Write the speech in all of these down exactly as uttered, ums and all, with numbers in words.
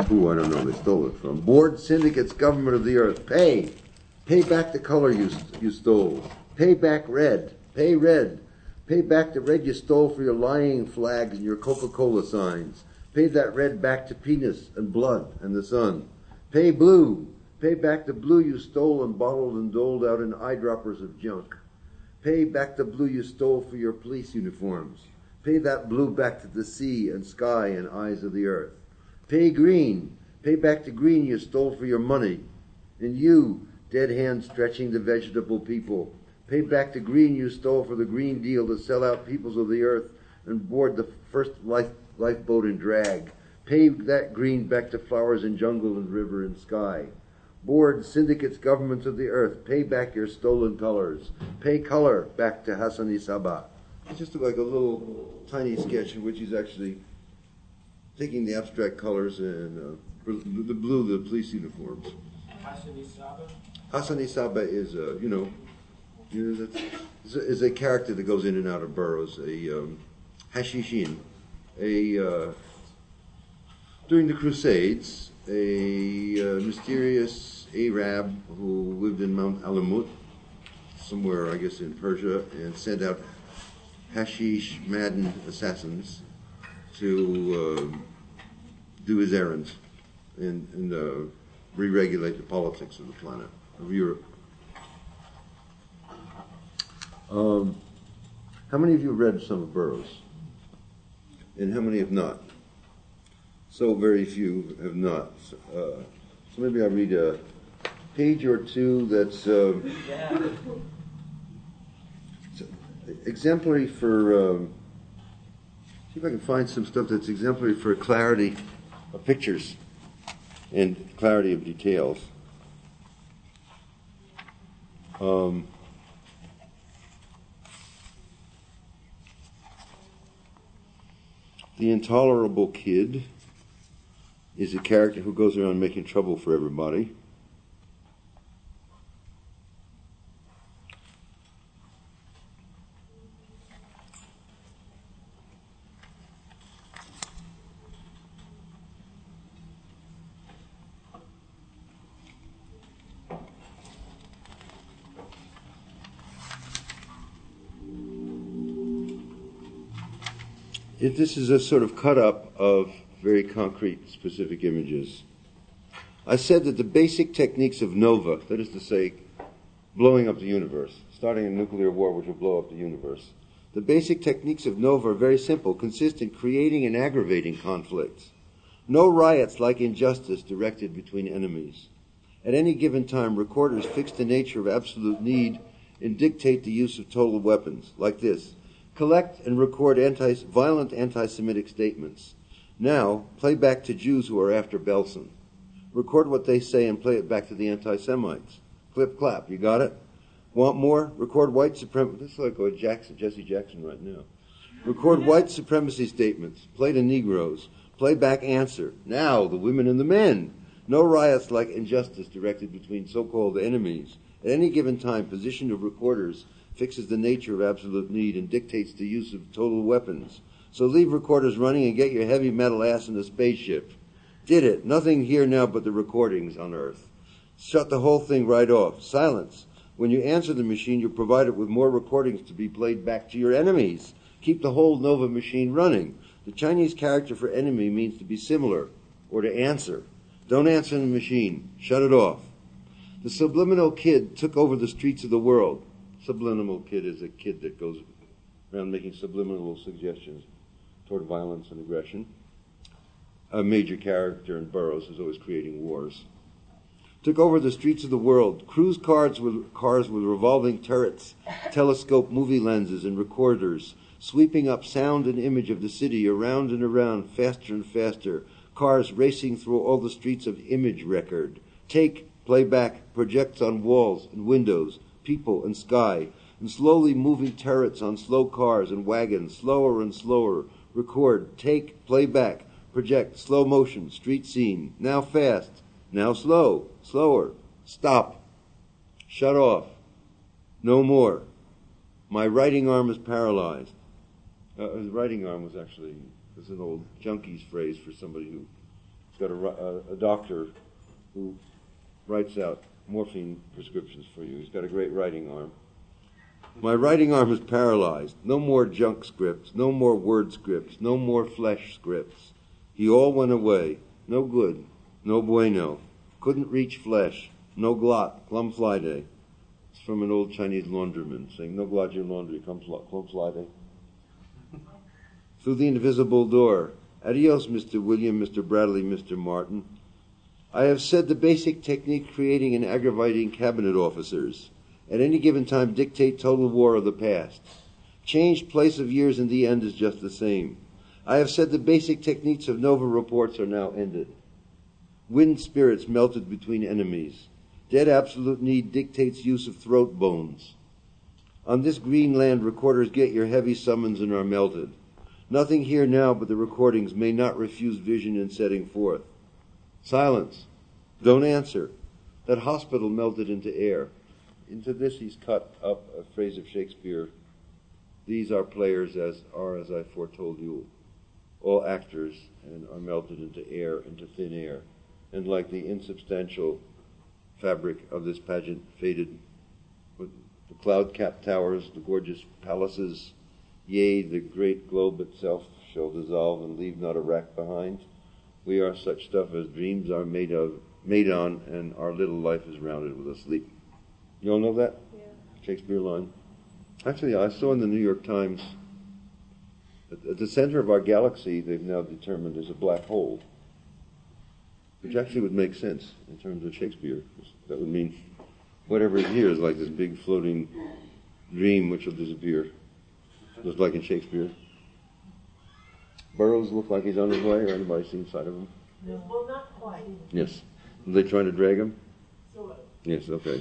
who, I don't know, they stole it from. Board syndicates, government of the earth, pay. Pay back the color you, you stole. Pay back red. Pay red. Pay back the red you stole for your lying flags and your Coca-Cola signs. Pay that red back to penis and blood and the sun. Pay blue. Pay back the blue you stole and bottled and doled out in eyedroppers of junk. Pay back the blue you stole for your police uniforms. Pay that blue back to the sea and sky and eyes of the earth. Pay green. Pay back the green you stole for your money. And you, dead hands stretching the vegetable people, pay back the green you stole for the Green Deal to sell out peoples of the earth and board the first life, lifeboat and drag. Pay that green back to flowers and jungle and river and sky. Board syndicates, governments of the earth, pay back your stolen colors. Pay color back to Hassani Sabah. It's just like a little tiny sketch in which he's actually taking the abstract colors and uh, the blue, the police uniforms. Hassani Sabah? Hassani Sabah is, uh, you know, you know is, a, is a character that goes in and out of boroughs, a um, Hashishin, a, uh, during the Crusades, a uh, mysterious Arab who lived in Mount Alamut, somewhere, I guess, in Persia, and sent out hashish-maddened assassins to uh, do his errands and, and uh, re-regulate the politics of the planet, of Europe. Um, how many of you have read some of Burroughs? And how many have not? So very few have not. Uh, so maybe I'll read a page or two that's uh, Yeah. exemplary for, um, see if I can find some stuff that's exemplary for clarity of pictures and clarity of details. Um, the intolerable kid is a character who goes around making trouble for everybody. If this is a sort of cut-up of very concrete, specific images. I said that the basic techniques of nova, that is to say, blowing up the universe, starting a nuclear war which will blow up the universe, the basic techniques of nova are very simple, consist in creating and aggravating conflicts. No riots like injustice directed between enemies. At any given time, recorders fix the nature of absolute need and dictate the use of total weapons, like this. Collect and record anti, violent anti-Semitic statements. Now, play back to Jews who are after Belsen. Record what they say and play it back to the anti-Semites. Clip, clap. You got it? Want more? Record white supremacy. This is like a Jackson, Jesse Jackson right now. Record white supremacy statements. Play to Negroes. Play back answer. Now, the women and the men. No riots like injustice directed between so-called enemies. At any given time, position of recorders fixes the nature of absolute need and dictates the use of total weapons. So leave recorders running and get your heavy metal ass in the spaceship. Did it. Nothing here now but the recordings on Earth. Shut the whole thing right off. Silence. When you answer the machine, you're provided with more recordings to be played back to your enemies. Keep the whole Nova machine running. The Chinese character for enemy means to be similar or to answer. Don't answer the machine. Shut it off. The subliminal kid took over the streets of the world. Subliminal kid is a kid that goes around making subliminal suggestions toward violence and aggression. A major character in Burroughs is always creating wars. Took over the streets of the world. Cruise cars with, cars with revolving turrets, telescope movie lenses and recorders, sweeping up sound and image of the city around and around, faster and faster. Cars racing through all the streets of image record. Take, play back, projects on walls and windows, people and sky, and slowly moving turrets on slow cars and wagons, slower and slower. Record, take, play back, project, slow motion, street scene, now fast, now slow, slower, stop, shut off, no more. My writing arm is paralyzed. Uh, his writing arm was actually, was an old junkie's phrase for somebody who He's got a, a, a doctor who writes out morphine prescriptions for you. He's got a great writing arm. My writing arm is paralyzed. No more junk scripts, no more word scripts, no more flesh scripts. He all went away. No good, no bueno. Couldn't reach flesh. No glot, clum flyday. It's from an old Chinese laundryman saying, no glot your laundry, clum flyday. Through the invisible door. Adios, Mister William, Mister Bradley, Mister Martin. I have said the basic technique creating and aggravating cabinet officers. At any given time dictate total war of the past. Changed place of years in the end is just the same. I have said the basic techniques of Nova reports are now ended. Wind spirits melted between enemies. Dead absolute need dictates use of throat bones. On this green land recorders get your heavy summons and are melted. Nothing here now but the recordings may not refuse vision in setting forth. Silence. Don't answer. That hospital melted into air. Into this he's cut up a phrase of Shakespeare. These are players as are, as I foretold you, all actors, and are melted into air, into thin air. And like the insubstantial fabric of this pageant faded, with the cloud-capped towers, the gorgeous palaces, yea, the great globe itself shall dissolve and leave not a rack behind. We are such stuff as dreams are made of, made on, and our little life is rounded with a sleep. You all know that? Yeah. Shakespeare line. Actually, I saw in the New York Times that at the center of our galaxy, they've now determined is a black hole, which actually would make sense in terms of Shakespeare. That would mean whatever is here is like this big floating dream which will disappear, just like in Shakespeare. Burroughs looked like he's on his way, or anybody seen sight of him? No. Well, not quite. Yes. Are they trying to drag him? Sort of. Yes, okay.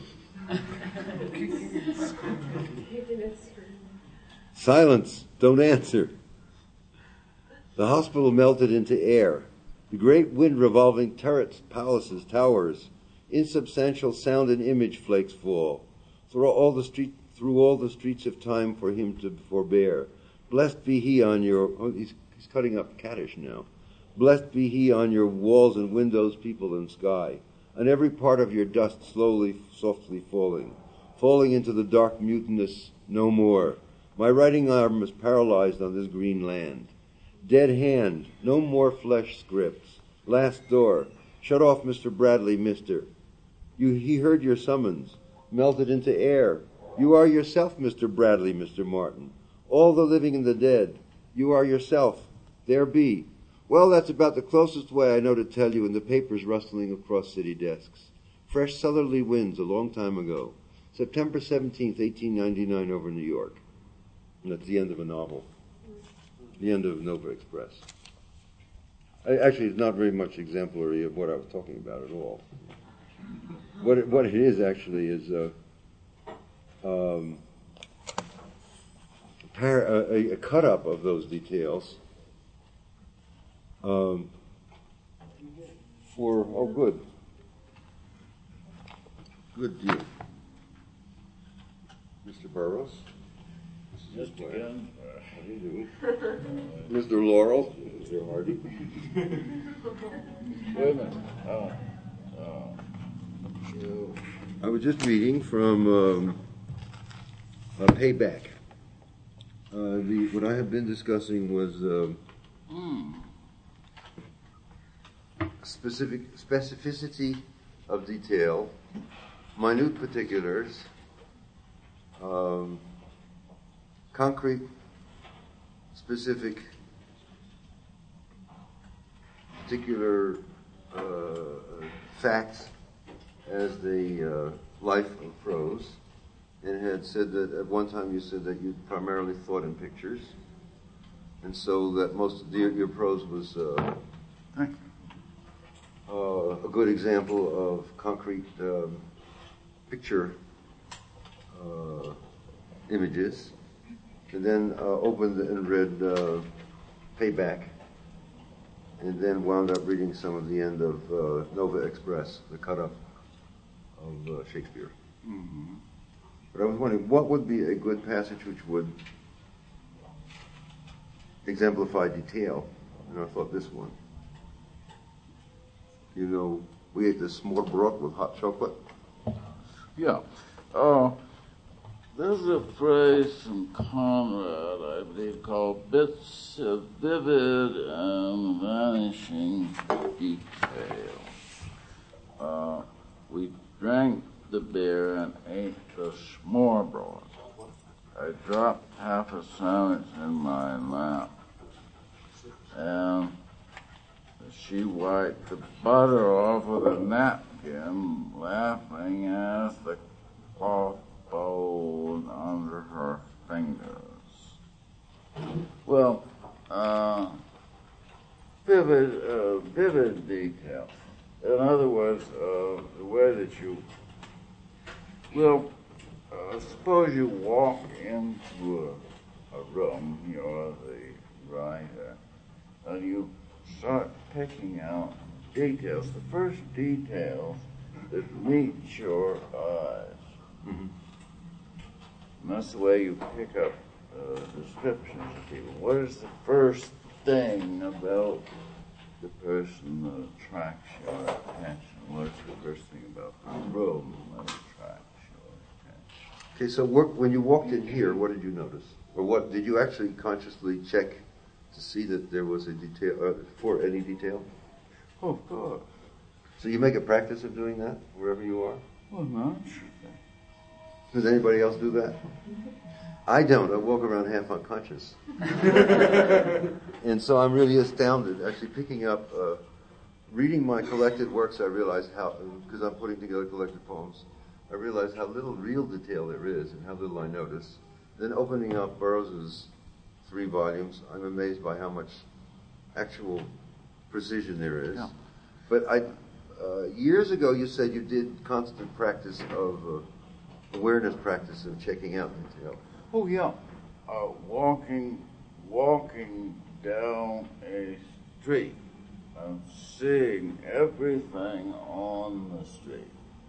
Silence. Don't answer. The hospital melted into air. The great wind revolving turrets, palaces, towers. Insubstantial sound and image flakes fall. Through all the street, through all the streets of time for him to forbear. Blessed be he on your... Oh, he's, he's cutting up caddish now. Blessed be he on your walls and windows, people and sky. On every part of your dust slowly, softly falling, falling into the dark mutinous no more. My writing arm is paralyzed on this green land. Dead hand, no more flesh scripts. Last door, shut off Mister Bradley, mister. You, he heard your summons, melted into air. You are yourself, Mister Bradley, Mister Martin. All the living and the dead. You are yourself. There be. Well, that's about the closest way I know to tell you, in the papers rustling across city desks. Fresh southerly winds a long time ago. September seventeenth, eighteen ninety-nine, over New York. And that's the end of a novel. The end of Nova Express. I, actually, it's not very much exemplary of what I was talking about at all. What it, what it is, actually, is uh, um, a, par- a, a cut-up of those details. Um, for, oh, good. Good deal. Mister Burroughs. This is Mister Gunn. How do you do? Mister Laurel. Mister Hardy. Wait a minute. Oh. Oh. You. I was just reading from um, uh, Payback. Uh, the, what I have been discussing was um, Mm. specific specificity of detail, minute particulars, um, concrete, specific, particular uh, facts as the uh, life of prose, and had said that at one time you said that you primarily thought in pictures, and so that most of the, your prose was uh, uh, a good example of concrete um, picture uh, images, and then uh, opened and read uh, Payback, and then wound up reading some of the end of uh, Nova Express, the cut-up of uh, Shakespeare. Mm-hmm. But I was wondering, what would be a good passage which would exemplify detail? And I thought this one. You know, we ate the smørrebrød with hot chocolate. Yeah. Uh, there's a phrase from Conrad, I believe, called bits of vivid and vanishing detail. Uh, we drank the beer and ate the smørrebrød. I dropped half a sandwich in my lap, and she wiped the butter off with a napkin, laughing as the cloth bowed under her fingers. Well, uh, vivid, uh, vivid detail. In other words, uh, the way that you, well, uh, suppose you walk into a, a room, you're the writer, and you start picking out details, the first details that meet your eyes. Mm-hmm. And that's the way you pick up uh, descriptions of people. What is the first thing about the person that attracts your attention? What is the first thing about the room that attracts your attention? Okay, so work, when you walked in here, what did you notice? Or what did you actually consciously check to see that there was a detail, uh, for any detail? Oh, of course. So you make a practice of doing that wherever you are? Well, no, sure. Does anybody else do that? I don't. I walk around half unconscious. And so I'm really astounded, actually picking up, uh, reading my collected works, I realized how, because I'm putting together collected poems, I realized how little real detail there is and how little I notice. Then opening up Burroughs's three volumes, I'm amazed by how much actual precision there is. Yeah. But I, uh, years ago you said you did constant practice of uh, awareness practice of checking out detail. Oh yeah, uh, walking, walking down a street and seeing everything on the street,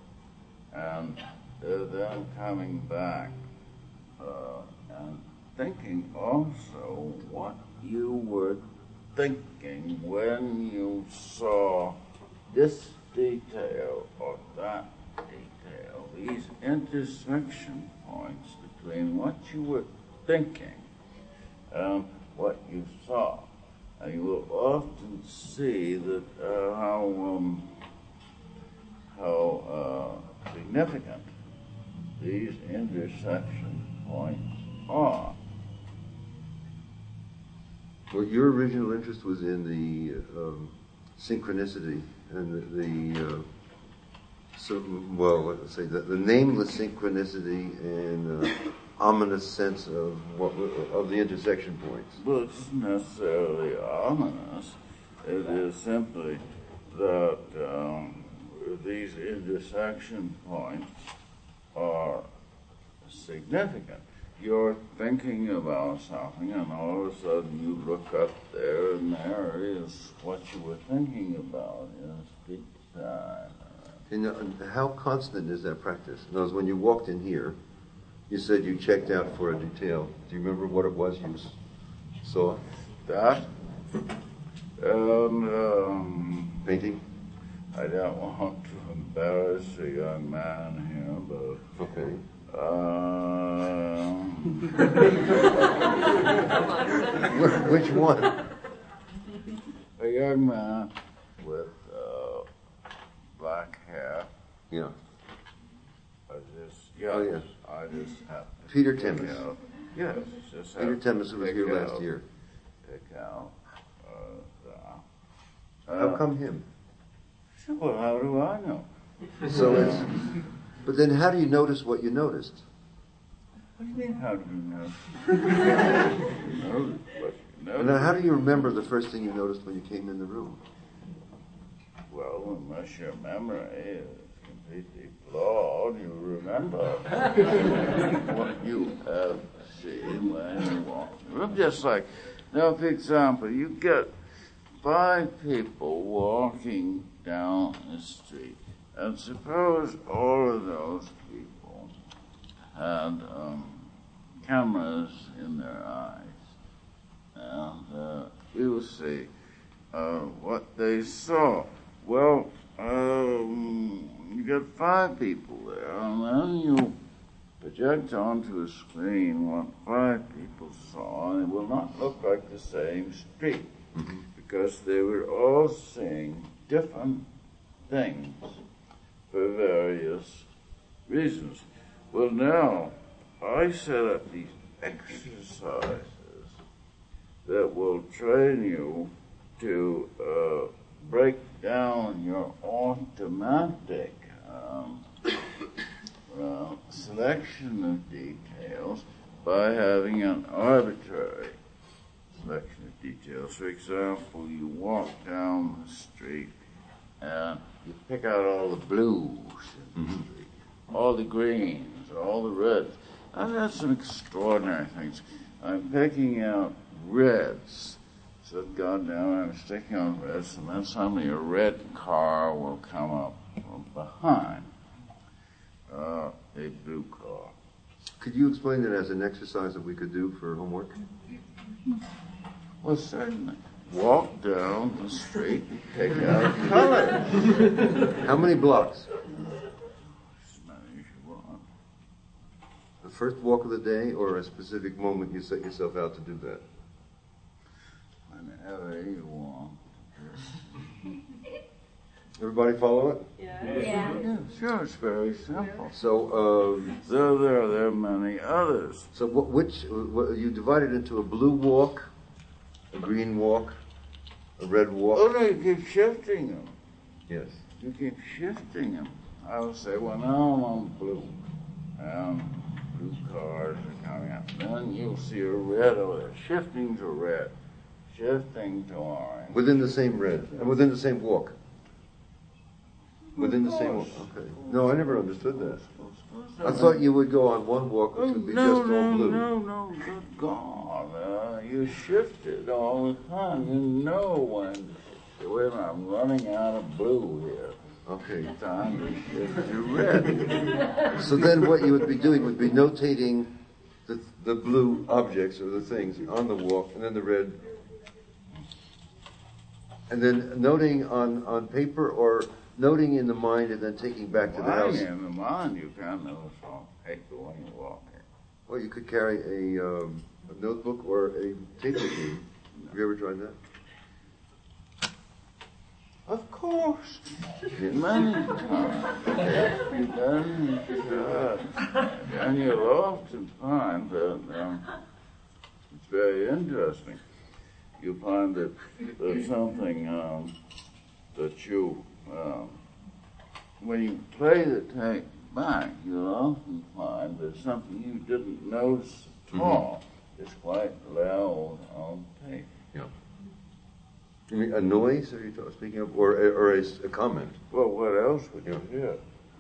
and uh, then coming back uh, and thinking also what you were thinking when you saw this detail or that detail, these intersection points between what you were thinking and what you saw. And you will often see that uh, how um, how uh, significant these intersection points are. Well, your original interest was in the um, synchronicity and the, the uh, so, well, let's say the, the nameless synchronicity and uh, ominous sense of what of the intersection points. Well, it's not necessarily ominous. It is simply that um, these intersection points are significant. You're thinking about something, and all of a sudden you look up there, and there is what you were thinking about in speech time. And uh, how constant is that practice? In other words, when you walked in here, you said you checked out for a detail. Do you remember what it was you saw? That and um, Painting? I don't want to embarrass a young man here, but Okay. um, Wh- Which one? a young man with uh, black hair. Yeah. I just, yeah, Oh, yeah. I just have to Peter pick Temmis. out- Yes, just Peter have to Temmis, who was pick here out- last year. Pick out. Uh, How uh, come him? Well, how do I know? So it's. But then, how do you notice what you noticed? What do you mean, how do you know? You know what you know. And now, how do you remember the first thing you noticed when you came in the room? Well, unless your memory is completely flawed, you remember what you have seen when you walk in the room. Just like, now, for example, you get five people walking down the street, and suppose all of those people had um, cameras in their eyes, and uh, we will see uh, what they saw. well, um, you get five people there, and then you project onto a screen what five people saw, and it will not look like the same street, mm-hmm. because they were all seeing different things for various reasons. Well, now, I set up these exercises that will train you to uh, break down your automatic um, uh, selection of details by having an arbitrary selection of details. For example, you walk down the street and you pick out all the blues in the Mm-hmm. street, all the greens, all the reds. I've had some extraordinary things. I'm picking out reds. So I've gone down and I'm sticking on reds, and then suddenly a red car will come up from behind uh, a blue car. Could you explain that as an exercise that we could do for homework? Well, certainly. Walk down the street and pick out colors. How many blocks? As many as you want. The first walk of the day, or a specific moment you set yourself out to do that? Whenever you want. Everybody follow it? Yeah. Yeah. Yeah, sure, it's very simple. So, um, There, there, there are many others. so what, which what, you divide it into a blue walk, a green walk, a red walk. Oh, no, you keep shifting them. Yes. You keep shifting them. I will say, well, now I'm on blue. And blue cars are coming up. Then you'll see a red over there. Shifting to red. Shifting to orange. Within the same red, and within the same walk. Within the same walk. Okay. No, I never understood that. I thought you would go on one walk, which would be no, just no, all blue. No, no, good God. Uh, you shift it all the time. You know when to shift it. Wait a minute, I'm running out of blue here. Okay. Time to shift to red. So then what you would be doing would be notating the, the blue objects or the things on the walk, and then the red. And then noting on, on paper, or noting in the mind and then taking back to the Lying house. in the mind, you can't notice on paper when you walk in. Well, you could carry a, um, a notebook or a tape machine. Have you ever tried that? Of course. Yeah. Many times. Then you should. And you'll often find that um, it's very interesting. You find that there's something um, that you, um, when you play the tape back, you'll often find there's something you didn't notice at all. Mm-hmm. It's quite loud on tape. Yeah. You mean a noise, are you talking, speaking of, or, or a, a comment? Well, what else would you hear?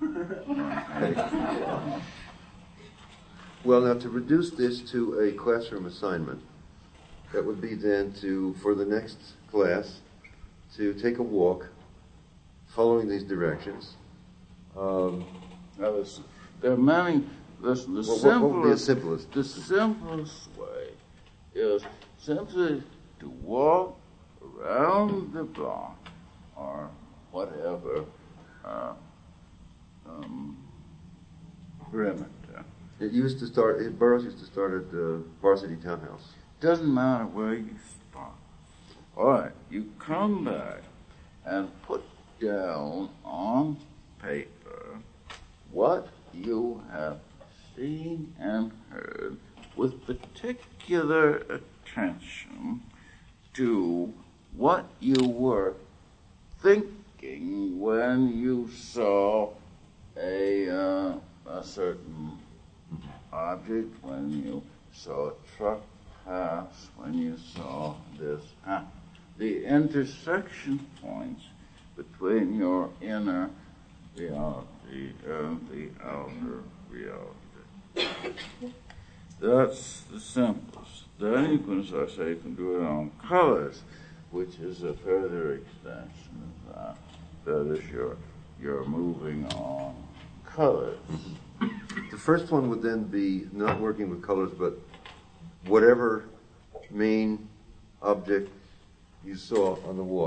Well, now to reduce this to a classroom assignment, that would be then to, for the next class, to take a walk following these directions. Um, Now, there's, there are many. The, the well, simplest, what would be the simplest? The simplest way is simply to walk around the block or whatever uh, um, perimeter. It used to start, it, Burroughs used to start at the Varsity Townhouse. Doesn't matter where you start. All right, you come back and put down on paper what you have seen and heard with particular attention to what you were thinking when you saw a, uh, a certain object, when you saw a truck pass, when you saw this happen. The intersection points between your inner reality and the outer reality. That's the simplest. Then you can, as I say, you can do it on colors, which is a further extension of that. That is your, you're moving on colors. The first one would then be not working with colors, but whatever main object you saw on the walk,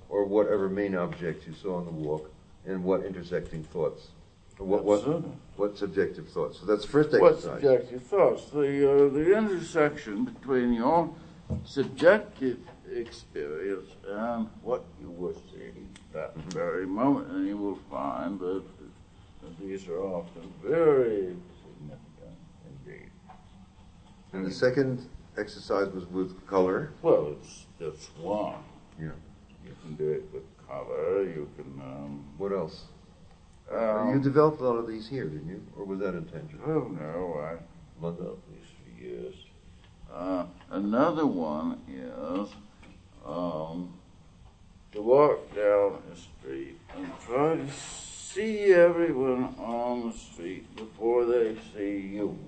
or whatever main objects you saw on the walk, and what intersecting thoughts? Or what, what, what subjective thoughts? So that's the first exercise. What subjective thoughts? The, uh, the intersection between your subjective experience and what you were seeing that mm-hmm. very moment, and you will find that, that these are often very significant indeed. And the second exercise was with color? Well, it's it's one. Yeah. You can do it with color. You can. Um, what else? Um, you developed a lot of these here, didn't you? Or was that intentional? Oh no, I developed these for years. Uh, another one is um, to walk down the street and try to see everyone on the street before they see you.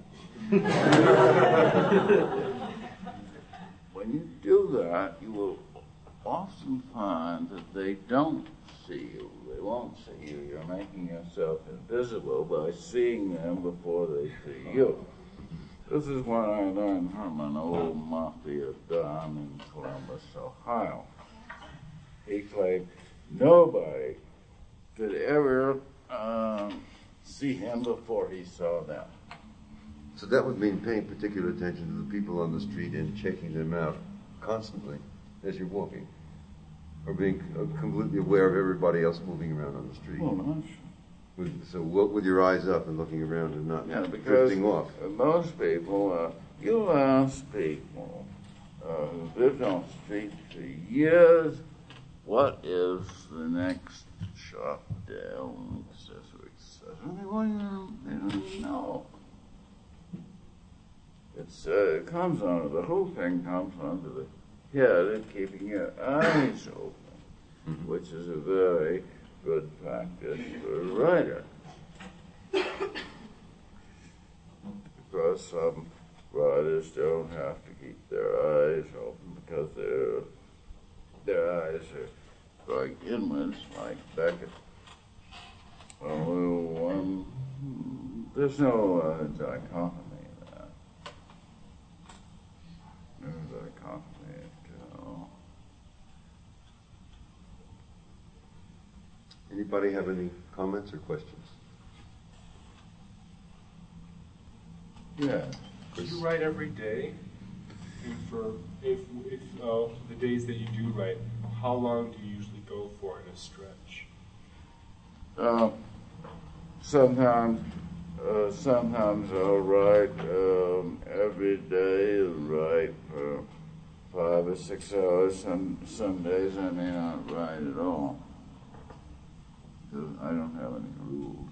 When you do that, you will often find that they don't see you. They won't see you. You're making yourself invisible by seeing them before they see you. This is what I learned from an old mafia don in Columbus, Ohio. He claimed nobody could ever um, see him before he saw them. So that would mean paying particular attention to the people on the street and checking them out constantly as you're walking, or being uh, completely aware of everybody else moving around on the street. Well, no, with, so walk with your eyes up and looking around and not yeah, because drifting off. Most people, uh, you ask people uh, who've lived on the street for years, what is the next shop down, et cetera, et cetera. They don't, they don't know. It's, uh, it comes under, the whole thing comes under the head of keeping your eyes open, mm-hmm. which is a very good practice for a writer. Because some writers don't have to keep their eyes open because their their eyes are going inwards, like Beckett. Oh, um, there's no uh, dichotomy. Anybody have any comments or questions? Yeah. Do you write every day? And for if if uh, the days that you do write, how long do you usually go for in a stretch? Uh, sometimes, uh, sometimes I'll write um, every day and write for five or six hours. Some some days I may not write at all. Because I don't have any rules.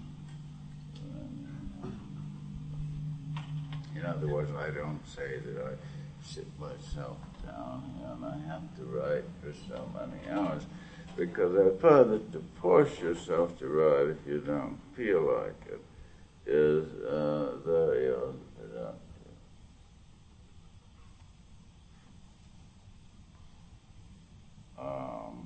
In other words, I don't say that I sit myself down and I have to write for so many hours, because I find that to force yourself to write if you don't feel like it is uh, very unproductive. Um,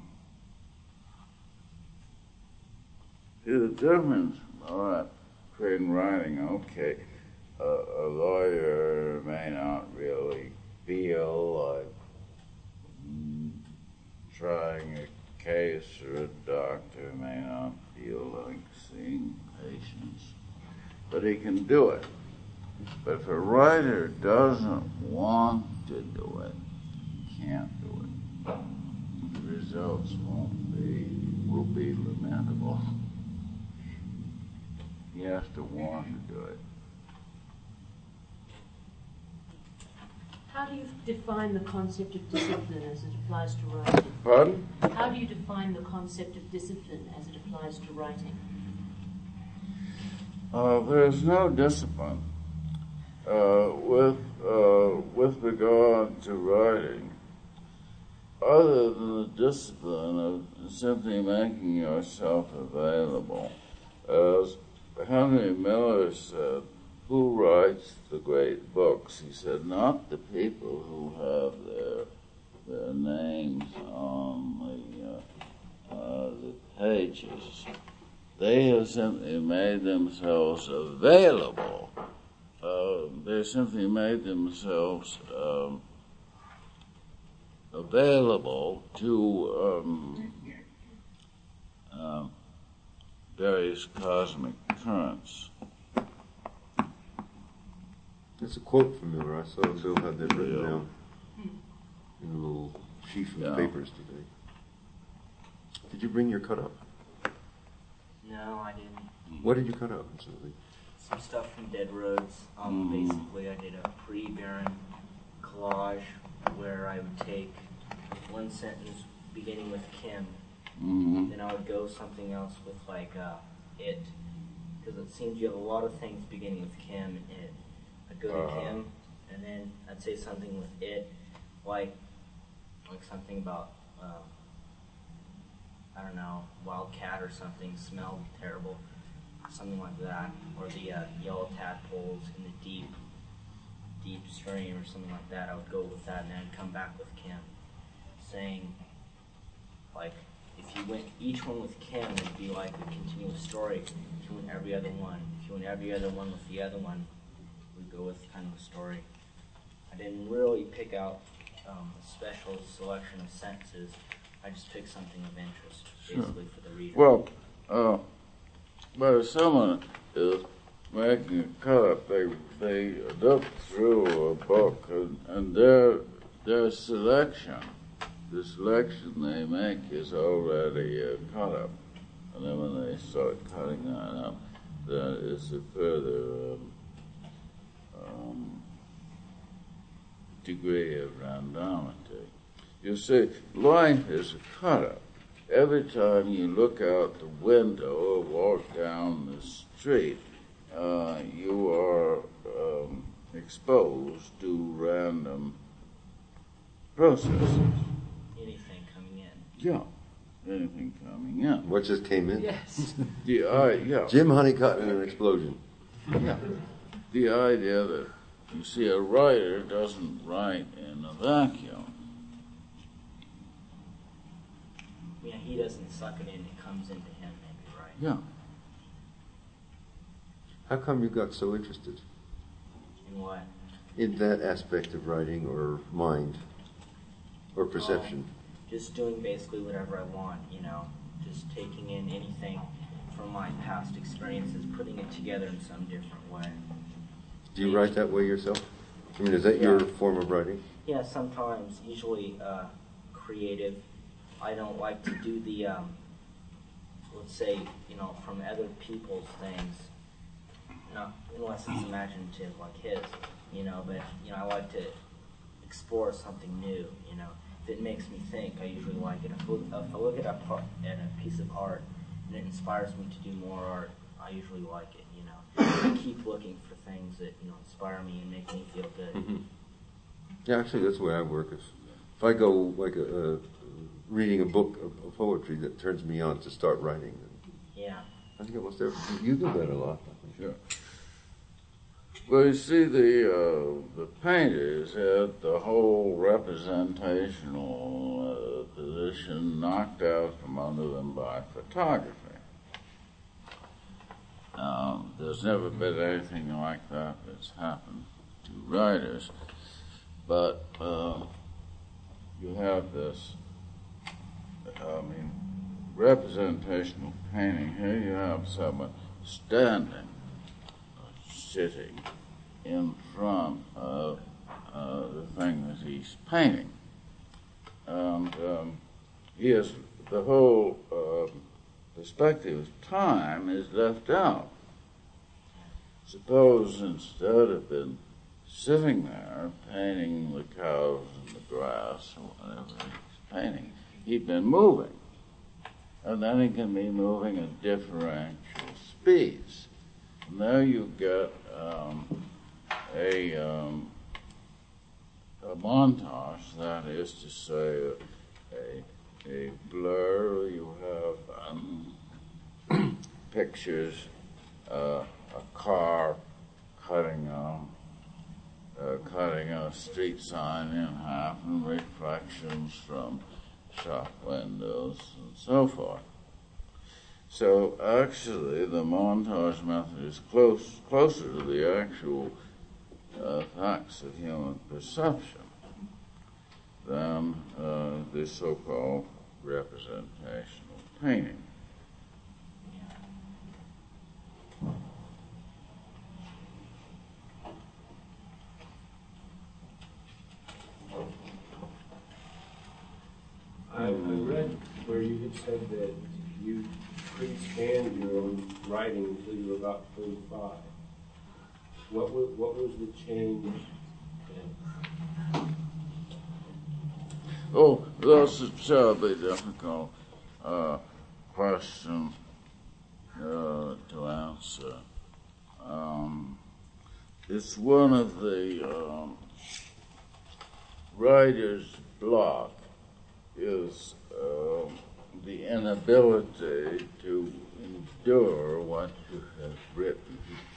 See, the difference, all right, between writing, okay, uh, a lawyer may not really feel like mm, trying a case, or a doctor may not feel like seeing patients, but he can do it. But if a writer doesn't want to do it, he can't do it. The results won't be, will be lamentable. He has to want to do it. How do you define the concept of discipline as it applies to writing? Pardon? How do you define the concept of discipline as it applies to writing? Uh, there's no discipline uh, with uh, with regard to writing, other than the discipline of simply making yourself available. As Henry Miller said, who writes the great books? He said, not the people who have their their names on the, uh, uh, the pages. They have simply made themselves available. Uh, they simply made themselves um, available to um, various cosmic currents. That's a quote from Miller. I saw Bill had that written Yeah. down in a little sheaf of Yeah. papers today. Did you bring your cut up? No, I didn't. What did you cut up? Absolutely. Some stuff from Dead Roads. Um, Mm. Basically, I did a pre-Baron collage where I would take one sentence beginning with Kim, Mm-hmm. then I would go something else with like uh, it, because it seems you have a lot of things beginning with Kim and it. I'd go to Uh-huh. Kim, and then I'd say something with it, like like something about um, I don't know, wild cat or something smelled terrible, something like that, or the uh, yellow tadpoles in the deep deep stream or something like that. I would go with that, and then I'd come back with Kim, saying like, if you went each one with Kim, it'd be like a continuous story. If you went every other one, if you went every other one with the other one, we'd go with kind of a story. I didn't really pick out um, a special selection of sentences. I just picked something of interest, basically, for the reader. Well, uh, but if someone is making a cut, they they look through a book and, and their their selection, the selection they make is already uh, cut up, and then when they start cutting that up, there is a further um, um, degree of randomity. You see, life is a cut up. Every time you look out the window or walk down the street, uh, you are um, exposed to random processes. Anything coming in. Yeah, anything coming in. What just came in? Yes. The uh, yeah, Jim Honeycutt in an explosion. yeah. The idea that you see a writer doesn't write in a vacuum. Yeah, he doesn't suck it in, it comes into him, maybe, right? Yeah. How come you got so interested In what? in that aspect of writing or mind or perception? Um, just doing basically whatever I want, you know, just taking in anything from my past experiences, putting it together in some different way. Do you write that way yourself? I mean, is that your form of writing? Yeah, sometimes, usually uh, creative. I don't like to do the, um, let's say, you know, from other people's things, not unless it's imaginative like his, you know, but, you know, I like to explore something new, you know. If it makes me think, I usually like it. If, if I look at a, part, at a piece of art and it inspires me to do more art, I usually like it, you know. I keep looking for things that, you know, inspire me and make me feel good. Mm-hmm. Yeah, actually, that's the way I work. If, if I go like a, a reading a book of, of poetry that turns me on to start writing, Yeah. I think it must have. You do that a lot. I think. Sure. Well, you see, the uh, the painters had the whole representational uh, position knocked out from under them by photography. Um, there's never been anything like that that's happened to writers, but uh, you have this, I mean, representational painting. Here you have someone standing, sitting in front of uh, the thing that he's painting. And um, he has the whole uh, perspective of time is left out. Suppose instead of been sitting there painting the cows and the grass or whatever he's painting, he'd been moving. And then he can be moving at differential speeds. And there you get um, a, um, a montage, that is to say, a, a blur. You have um, pictures, uh, a car cutting a, uh, cutting a street sign in half, and reflections from shop windows and so forth. So actually, the montage method is close, closer to the actual uh, facts of human perception than uh, the so-called representational painting. I, I read where you had said that you couldn't stand your own writing until you were about thirty-five. What was, what was the change then? Oh, that's a terribly difficult uh, question uh, to answer. Um, it's one of the um, writer's block is uh, the inability to endure what you have written.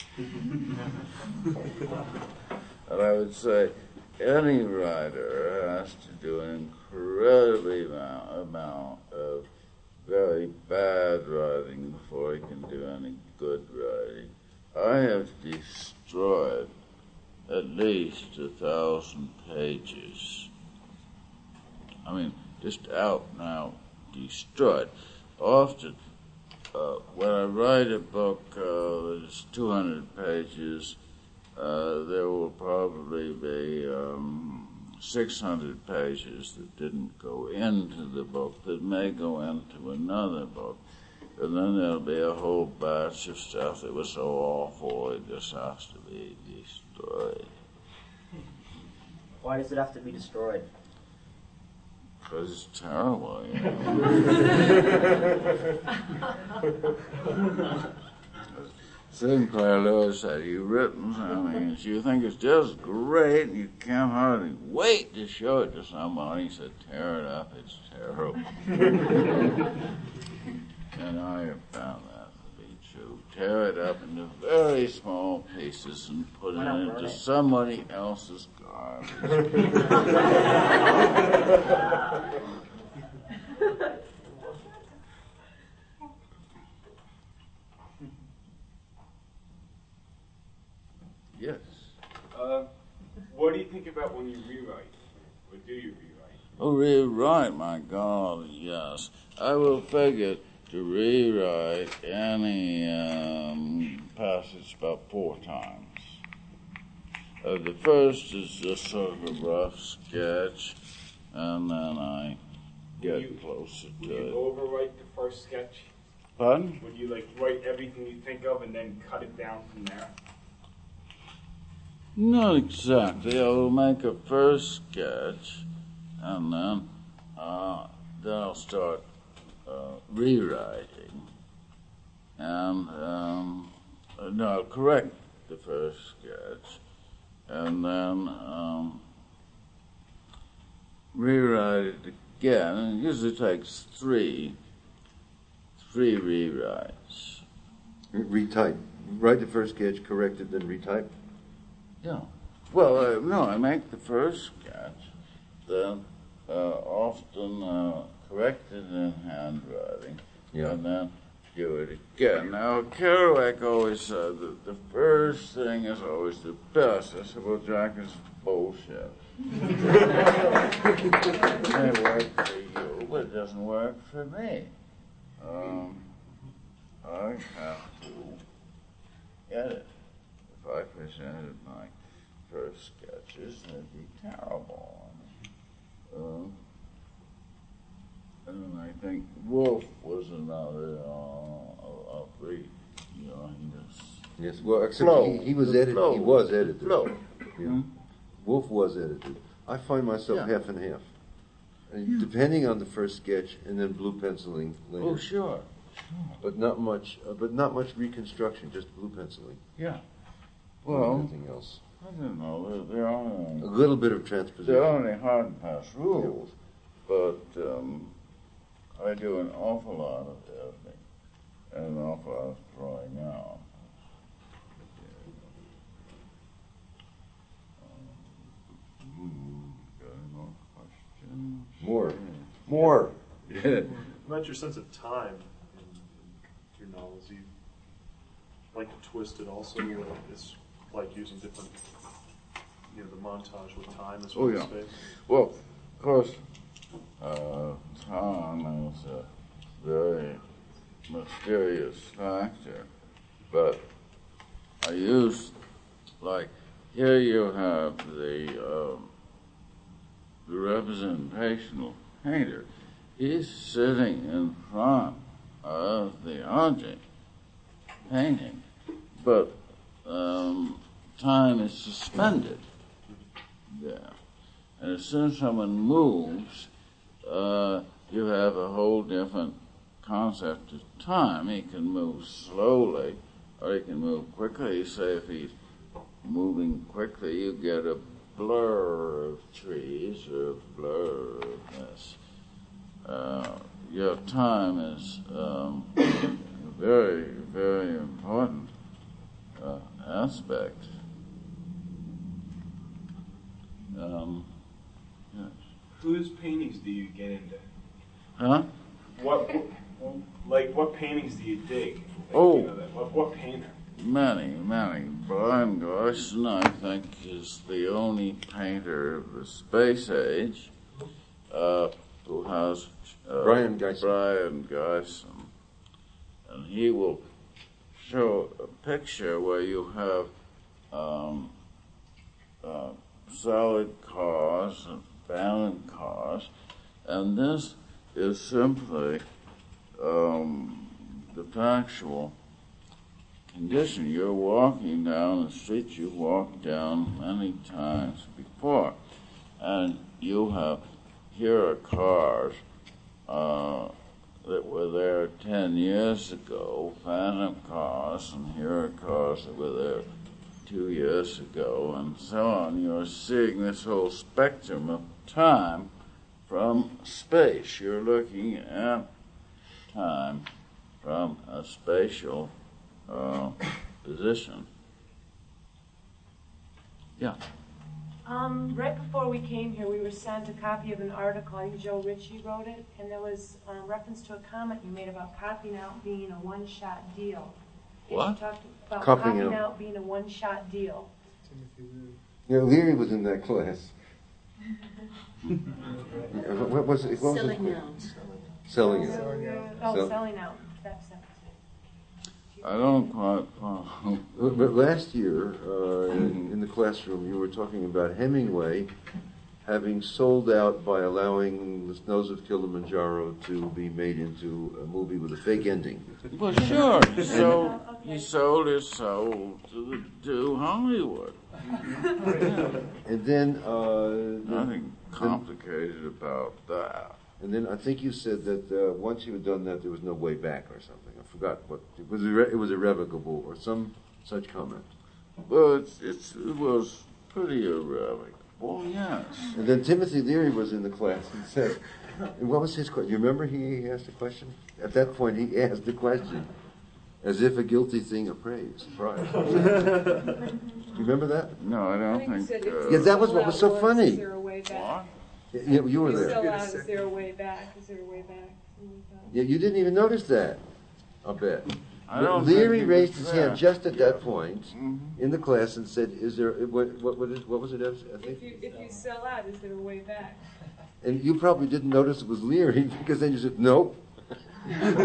And I would say any writer has to do an incredibly amount, amount of very bad writing before he can do any good writing. I have destroyed at least a thousand pages. I mean, just out now, destroyed. Often, uh, when I write a book uh, that's two hundred pages, uh, there will probably be um, six hundred pages that didn't go into the book that may go into another book. And then there'll be a whole batch of stuff that was so awful it just has to be destroyed. Why does it have to be destroyed? Because it's terrible, you know. Sinclair Lewis said, you've written something and you think it's just great and you can't hardly wait to show it to somebody. He said, tear it up, it's terrible. And I have found that to be true. Tear it up into very small pieces and put it into somebody else's garbage. Yes. Uh, what do you think about when you rewrite? Or do you rewrite? Oh, rewrite, my God, yes. I will figure to rewrite any um, passage about four times. Uh, the first is just sort of a rough sketch, and then I get you, closer would to you it. overwrite the first sketch? Pardon? Would you like write everything you think of and then cut it down from there? Not exactly. I will make a first sketch, and then, uh, then I'll start uh, rewriting, and um, no, I'll correct the first sketch, and then um, rewrite it again. And it usually takes three, three rewrites. Retype. Write the first sketch, correct it, then retype. Yeah. Well, uh, no, I make the first sketch, then uh, often uh, correct it in handwriting, Yeah. and then do it again. Now, Kerouac always said that the first thing is always the best. I said, well, Jack, is bullshit. It may work for you, but it doesn't work for me. Um, I have to edit. If I presented my first sketches, they'd be terrible. Um, and I think Wolf was another uh, of the, you know, he was. Yes, well, except Flow. he, he was The edited. flow. He was edited. Flow. Yeah. Hmm? Wolf was edited. I find myself Yeah. half and half, and depending on the first sketch, and then blue penciling later. Oh, sure. But not much. Uh, but not much reconstruction. Just blue penciling. Yeah. Well, Nothing else. I don't know. There, there are A little bit of transposition. there are only hard and fast rules, but um, I do an awful lot of editing and an awful lot of drawing out. Um, got any more questions? More. More. Yeah. About your sense of time in, in your novels, you like to twist it also. Where it's like using different, you know, the montage with time as well Oh, as yeah. space. Well, of course, uh, time is a very mysterious factor, but I use, like, here you have the, um, the representational painter, he's sitting in front of the object, painting, but um, time is suspended there. And as soon as someone moves, uh, you have a whole different concept of time. He can move slowly, or he can move quickly. Say if he's moving quickly, you get a blur of trees or a blur of this. Uh, your time is um, a very, very important uh, aspect. Um, yes. Whose paintings do you get into? Huh? What, what like, what paintings do you dig? Like, Oh. You know, that, what, what painter? Many, many. Brian Geisen, I think, is the only painter of the space age uh, who has uh, Brian Geisen. Brian Geisen. And he will show a picture where you have um, uh, solid cars and abandoned cars, and this is simply um, the factual condition. You're walking down the street you've walked down many times before, and you have, here are cars uh, that were there ten years ago, phantom cars, and here are cars that were there two years ago, and so on. You're seeing this whole spectrum of time from space. You're looking at time from a spatial uh, position. Yeah. Um, right before we came here, we were sent a copy of an article. I think Joe Ritchie wrote it, and there was uh, reference to a comment you made about copying out being a one-shot deal. What? You talked about Copying copying out. out being a one-shot deal. You know, Leary was in that class. What was it? What was Selling it? out. Selling it. Oh, Sell- selling out. That's it. I don't quite follow. But but last year, uh, in, in the classroom, you were talking about Hemingway having sold out by allowing The Snows of Kilimanjaro to be made into a movie with a fake ending. Well, sure. He sold, he sold his soul to, the, to Hollywood. And then, uh, Nothing complicated about that. and then I think you said that uh, once you had done that, there was no way back or something. I forgot what it was. Irre- it was irrevocable or some such comment. But it's, it's, it was pretty irrevocable, yes. And then Timothy Leary was in the class and said, and what was his question? You remember he asked a question? At that point, he asked the question as if a guilty thing appraised. Surprise. You remember that? No, I don't I think you think. said if uh, Yeah, that was what was so Is funny. there a way back? What? You, you were If you sell there. out, is there a way back? Is there a way back? Something like that. Yeah, you didn't even notice that. I'll bet. I don't Leary think he raised was his there. hand just at that point Mhm. in the class and said, "Is there what what what, is, what was it? I think." If you if you sell out, is there a way back? And you probably didn't notice it was Leary because then you said, "Nope." And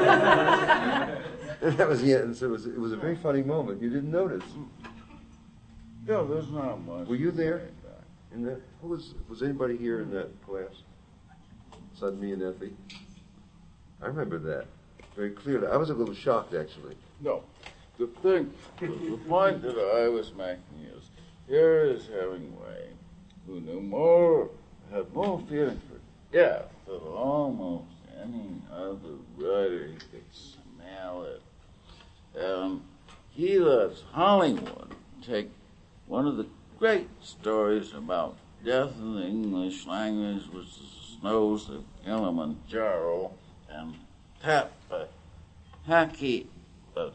that was the end. And so it was, it was a very funny moment. You didn't notice. No, there's not much. Were you there? way back. In that, who was was anybody here in that class? Besides me and Effie. I remember that very clearly. I was a little shocked actually. No. The thing, the, the point that I was making is, here is Hemingway, who knew more, had more feeling for death than almost any other writer. He could smell it. Um, he lets Hollywood take one of the great stories about death in the English language, which is the Snows of Kilimanjaro, and tap a hacky, a,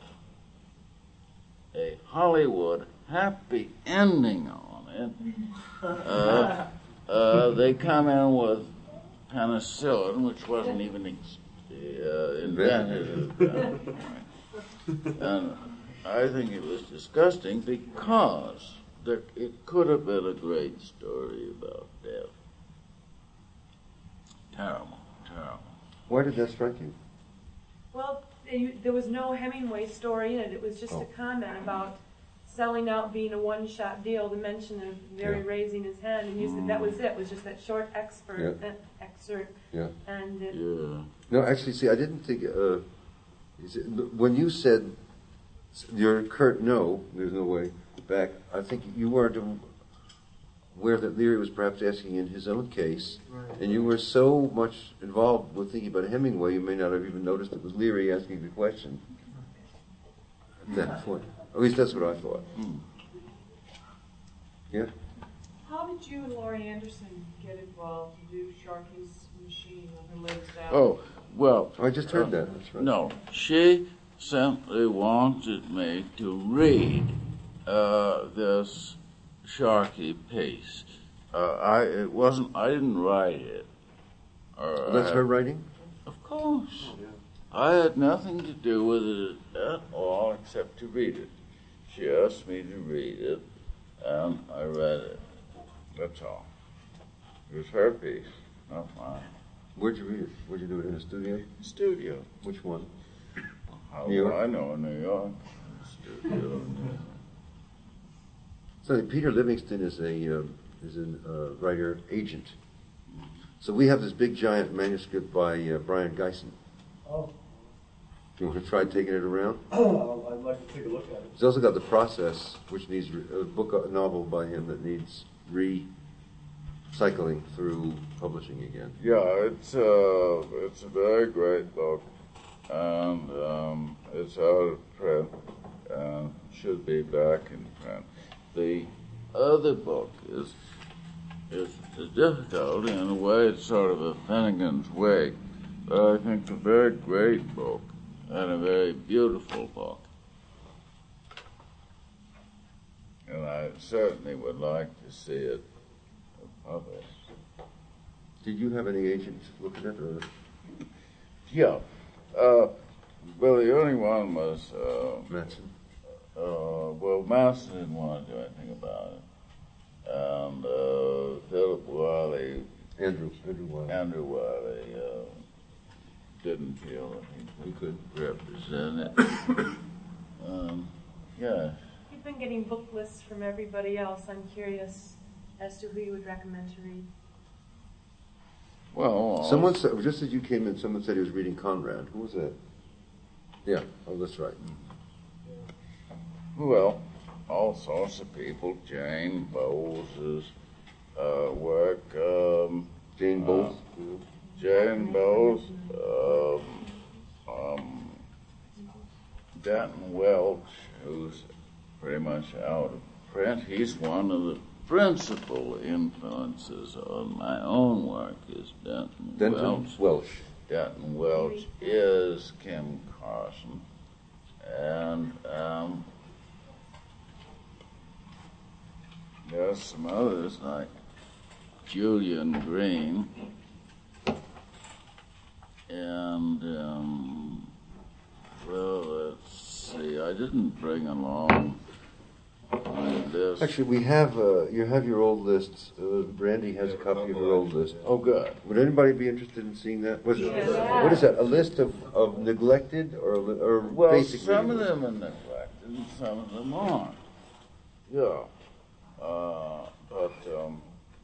a Hollywood happy ending on it. Uh, uh, they come in with penicillin, which wasn't even ex- uh, invented at that point. And I think it was disgusting because there, it could have been a great story about death. Terrible, terrible. Why did that strike you? Well, you, there was no Hemingway story in it. It was just Oh. a comment about selling out being a one-shot deal, the mention of Larry Yeah. raising his hand, and you said that was it, it was just that short expert, Yeah. uh, excerpt, Yeah. and it, Yeah. No, actually, see, I didn't think. Uh, is it- when you said your curt no, there's no way back. I think you weren't aware that Leary was perhaps asking in his own case, Right. and you were so much involved with thinking about Hemingway, you may not have even noticed it was Leary asking the question at that point. At least that's what I thought. Hmm. Yeah. How did you and Laurie Anderson get involved to do Sharky's Machine on her latest album? Oh, well. I just heard that. That's right. No, she simply wanted me to read uh, this Sharky piece. Uh, I it wasn't. I didn't write it. Uh, That's I- her writing. Of course. I had nothing to do with it at all except to read it. She asked me to read it, and I read it. That's all. It was her piece, not mine. Where'd you read it? Where'd you do it in a studio? Studio. Which one? How New do York? I know New York? Studio. So Peter Livingston is a uh, is a uh, writer agent. So we have this big giant manuscript by uh, Brian Geisen. Oh, Do you want to try taking it around? I'd like to take a look at it. He's also got The Process, which needs re- a book, a novel by him that needs recycling through publishing again. Yeah, it's uh, it's a very great book, and um, it's out of print and should be back in print. The other book is is difficult in a way. It's sort of a Finnegan's Wake, but I think a very great book and a very beautiful book. And I certainly would like to see it published. Did you have any agent look at it? Or? Yeah. Uh, well, the only one was, uh, Matson. uh, well, Master didn't want to do anything about it. And uh, Philip Wiley, Andrew. Andrew Wiley. Andrew Wiley, uh, didn't feel that he He could could. represent it. um, yeah. you've been getting book lists from everybody else. I'm curious as to who you would recommend to read. Well, Someone said, just as you came in, someone said he was reading Conrad. Who was that? Yeah. Oh, that's right. Well, all sorts of people. Jane Bowles' uh, work. Um, Jane uh, Bowles. Jane Bowles. Um, um, Denton Welch, who's pretty much out of print. He's one of the principal influences on my own work is Denton, Denton Welch. Welch. Denton Welch is Kim Carson. And um, there's some others like Julian Green. And, um, well, let's see, I didn't bring along my list. Actually, we have uh, you have your old list. Uh, Brandy has a copy of her old list. Oh, good. Would anybody be interested in seeing that? What's it? Yeah. What is that? A list of, of neglected or or Well, basic some of reading them are neglected and some of them aren't. Yeah. Uh, but, um,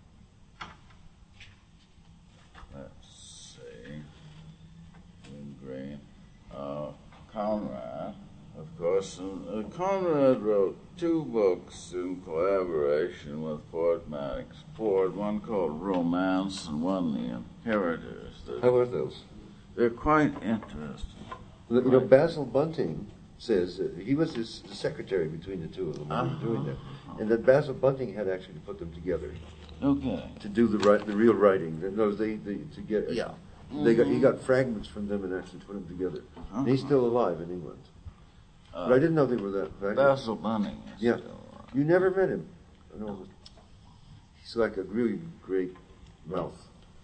let's see. Jim Green. Uh, Conrad, of course. And, uh, Conrad wrote two books in collaboration with Ford Maddox Ford, one called Romance and one The Inheritors. How are those? They're quite interesting. You know, Basil Bunting says that he was his the secretary between the two of them when they were doing that, and that Basil Bunting had actually put them together Okay. to do the right, the real writing. That those they, they to get. Yeah. They got he got fragments from them and actually put them together. And he's still alive in England, Uh, but I didn't know they were that. Fragments. Basil Bunting is Yeah. still You never met him. I know. He's like a really great mouth,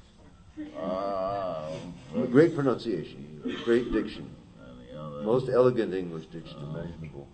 Uh, great pronunciation, great diction, and the other- most elegant English diction imaginable.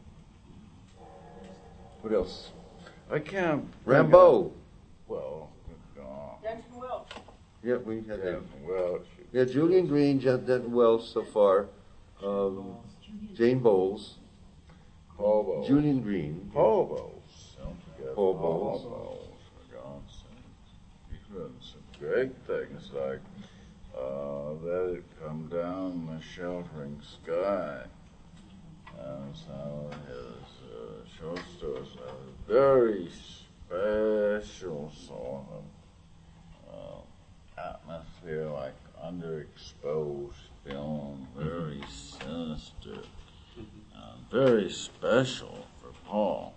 What else? I can't. Rambo. Well, good God. Denton Welch. Yeah, we had that. Denton Welch. Yeah, Julian Green, Jen- Denton Wells so far, um, Jane Bowles. Hobos. Julian Green. Hobos. Don't forget Hobos. hobos, for God's sake. He's written some great things like uh, Let It Come Down the Sheltering Sky. And some of his uh, short stories have a very special sort of uh, atmosphere, like underexposed film, very sinister, uh, very special for Paul.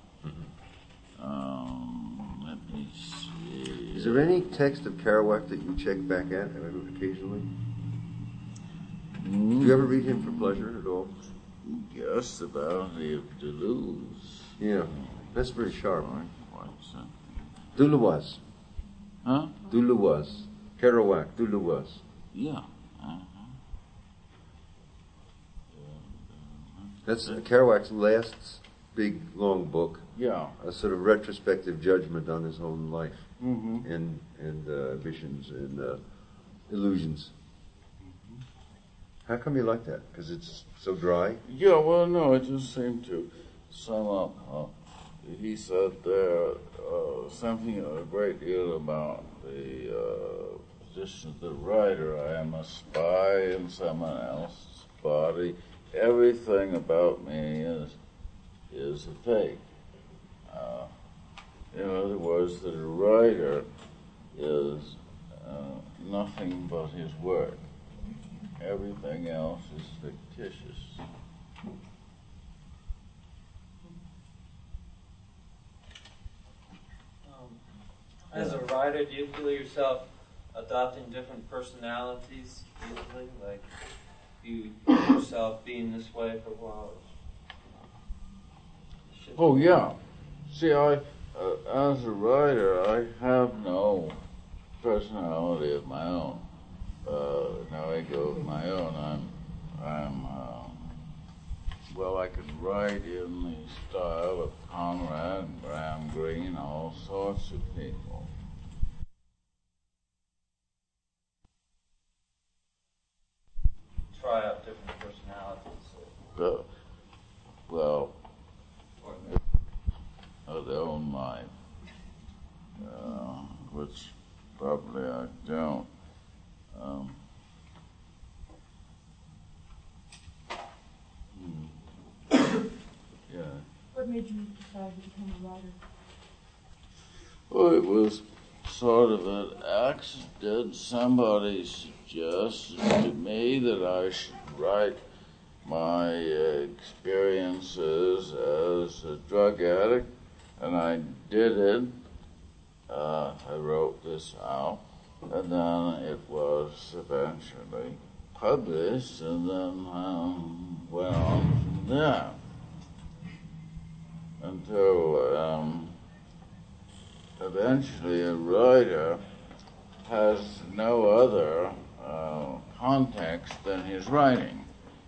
Um, let me see. Is there any text of Kerouac that you check back at occasionally? Mm, Do you ever read him for pleasure at all? Yes, the Bounty of Deleuze. Yeah, that's very sharp. Quite something. Deluoise. Huh? Deluoise. Kerouac, Deluoise. Yeah. Uh-huh. That's Kerouac's last big, long book. Yeah. A sort of retrospective judgment on his own life Mm-hmm. and and uh, visions and uh, illusions. How come you like that? Because it's so dry? Yeah, well, no, it just seemed to sum up. Uh, he said there uh, something a great deal about the uh, position of the writer. I am a spy in someone else's body. Everything about me is is a fake. Uh, in other words, that a writer is uh, nothing but his work. Everything else is fictitious. Um, as a writer, do you feel yourself adopting different personalities easily? Like, you feel yourself being this way for a while? Oh, yeah. See, I, uh, as a writer, I have no personality of my own. Uh, no ego of my own. I'm, I'm, uh, well, I can write in the style of Conrad, Graham Greene, all sorts of people. Try out different personalities. Uh, well, of their own mind, uh, which probably I don't. Um, hmm. Yeah. What made you decide to become a writer? Well, it was sort of an accident. Somebody suggested to me that I should write my uh, experiences as a drug addict, and I did it. Uh, I wrote this out, and then it was eventually published, and then um, went on from there until um, eventually a writer has no other uh, context than his writing.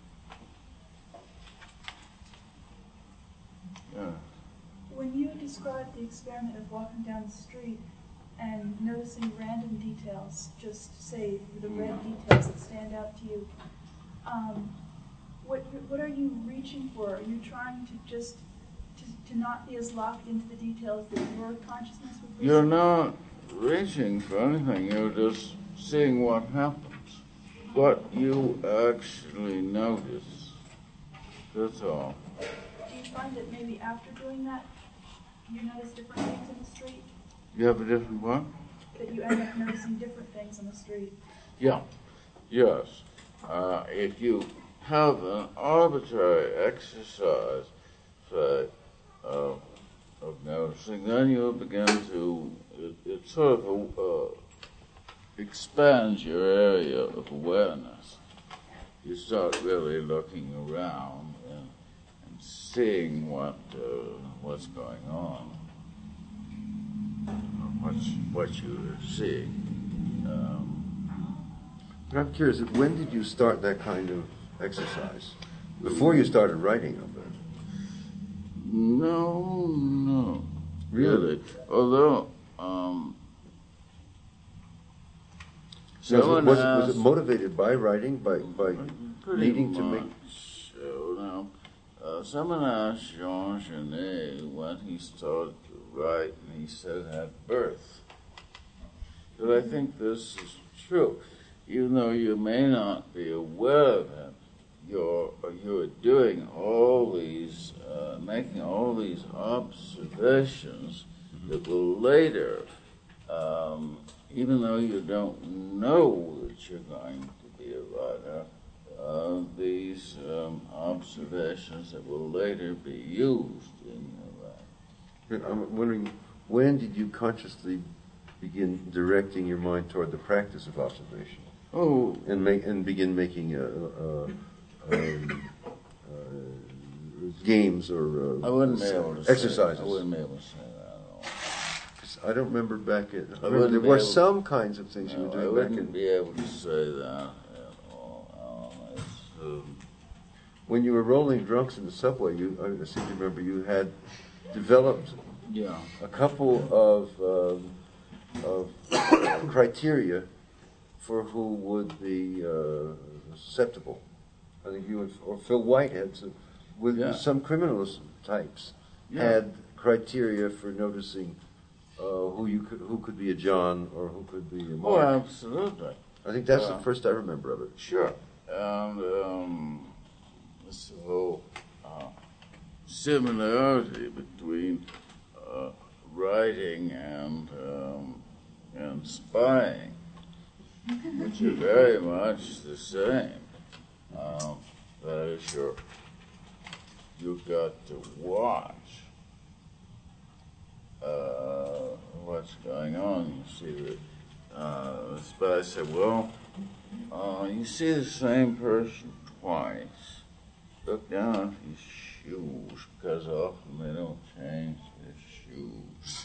Yeah. When you described the experiment of walking down the street and noticing random details, just say the red details that stand out to you, um, what what are you reaching for? Are you trying to just to, to not be as locked into the details that your consciousness would be? You're not reaching for anything. You're just seeing what happens, what you actually notice. That's all. Do you find that maybe after doing that, you notice different things in the street? You have a different what? That you end up noticing different things on the street? Yeah. Yes. Uh, if you have an arbitrary exercise, say, uh, of noticing, then you'll begin to, it, it sort of uh, expands your area of awareness. You start really looking around and, and seeing what uh, what's going on, what's, what you're seeing. Um, But I'm curious, when did you start that kind of exercise? Before you started writing of it? No, no, really. Although, um, Was, someone it, was, it, asked, was it motivated by writing, by by pretty needing to much, make? So, now, uh, Seminar Jean Genet, when he started to write, and he said at birth. But I think this is true. Even though you may not be aware of it, you're, you're doing all these, uh, making all these observations that will later, um, even though you don't know that you're going to be a writer, uh, these um, observations that will later be used in your writing. I'm wondering, when did you consciously begin directing your mind toward the practice of observation? Oh, and make and begin making uh, uh, um, uh, games or uh, I wouldn't be able to exercises. Say, I wouldn't be able to say that at all. I don't remember back at. I I remember there were able, some kinds of things no, you were doing I back wouldn't in. be able to say that at all. Um, it's, um, when you were rolling drunks in the subway, you I seem to remember you had developed yeah. a couple of um, of uh, criteria for who would be uh, susceptible. I think you would, or Phil Whitehead, so with Yeah. some criminalist types, Yeah. had criteria for noticing uh, who you could, who could be a John or who could be a Oh, Mark. absolutely. I think that's Uh, the first I remember of it. Sure. And um, so uh, similarity between uh, writing and um, and spying, which are very much the same. Um, that is, your you've got to watch uh, what's going on. You see that. Uh, the spy said, "Well, uh, you see the same person twice. Look down at his shoes, because often they don't change their shoes."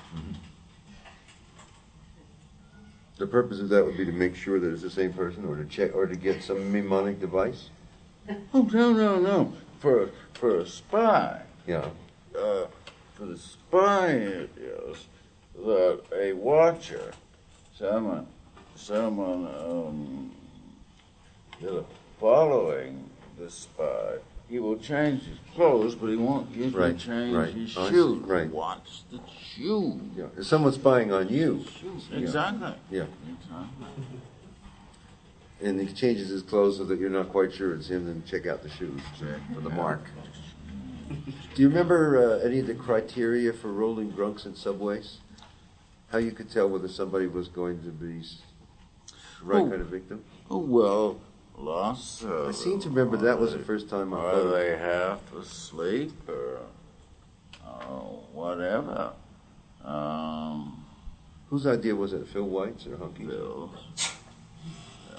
The purpose of that would be to make sure that it's the same person, or to check, or to get some mnemonic device. Oh no, no, no! For for a spy, Yeah. uh, for the spy it is that a watcher, someone, someone um, that are following the spy, he will change his clothes, but he won't usually Right, change right. his Oh, I see. shoes. Right. Watch the shoes. Yeah. If someone's spying on you, Shoes. Yeah. Exactly. yeah, Exactly. and he changes his clothes so that you're not quite sure it's him, then check out the shoes for the mark. Do you remember uh, any of the criteria for rolling drunks in subways? How you could tell whether somebody was going to be the right Oh. kind of victim? Oh, well, lots of I seem to remember that was the first time I Are thought of it. they half asleep or uh, whatever? Um, Whose idea was it, Phil White's or Hunky's? Bill's. Yeah.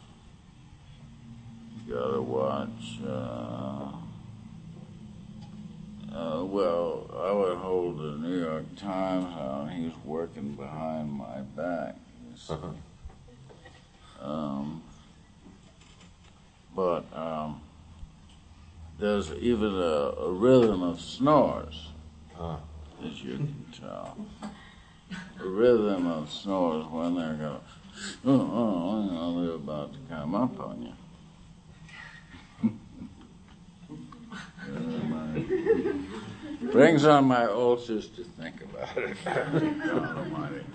You gotta watch. Uh, uh, well, I would hold the New York Times out, and he was working behind my back. You see. Uh-huh. Um, but um, there's even a, a rhythm of snores, Ah. as you can tell. A rhythm of snores when they're going, oh, oh, you know, they're about to come up on you. Uh, my- brings on my ulcers to think about it. God almighty.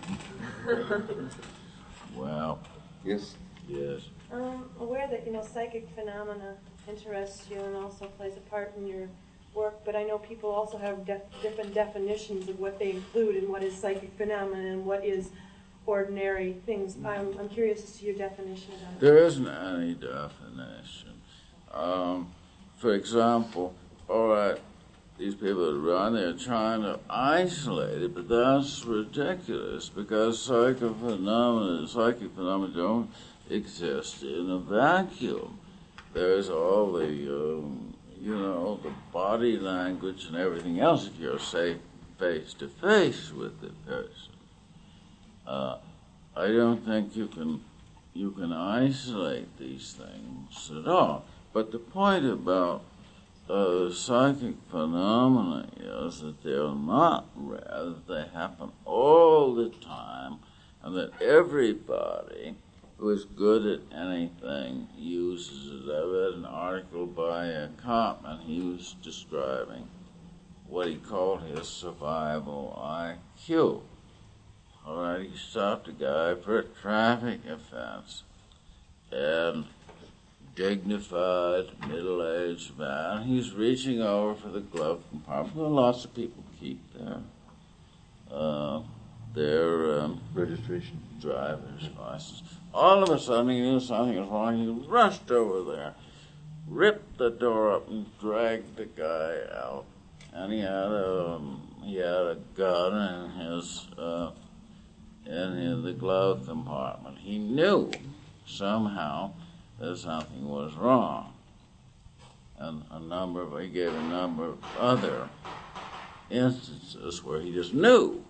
Well, Yes. yes. I'm aware that, you know, psychic phenomena interests you and also plays a part in your work, but I know people also have def- different definitions of what they include and what is psychic phenomena and what is ordinary things. I'm, I'm curious as to your definition of that. There isn't any definition. Um, for example, all right, these people that run, they're trying to isolate it, but that's ridiculous because psychic phenomena, psychic phenomena don't exist in a vacuum. There's all the, um, you know, the body language and everything else if you're, say, face to face with the person. Uh, I don't think you can you can isolate these things at all. But the point about uh, psychic phenomena is that they're not rare, that they happen all the time, and that everybody who is good at anything uses it. I read an article by a cop, and he was describing what he called his survival I Q. All right, he stopped a guy for a traffic offense, and dignified, middle-aged man. He's reaching over for the glove compartment. Well, lots of people keep their uh, their um, registration, driver's license. All of a sudden, he knew something was wrong. He rushed over there, ripped the door up, and dragged the guy out. And he had a um, he had a gun in his uh, in his, the glove compartment. He knew somehow that something was wrong. And a number of, he gave a number of other instances where he just knew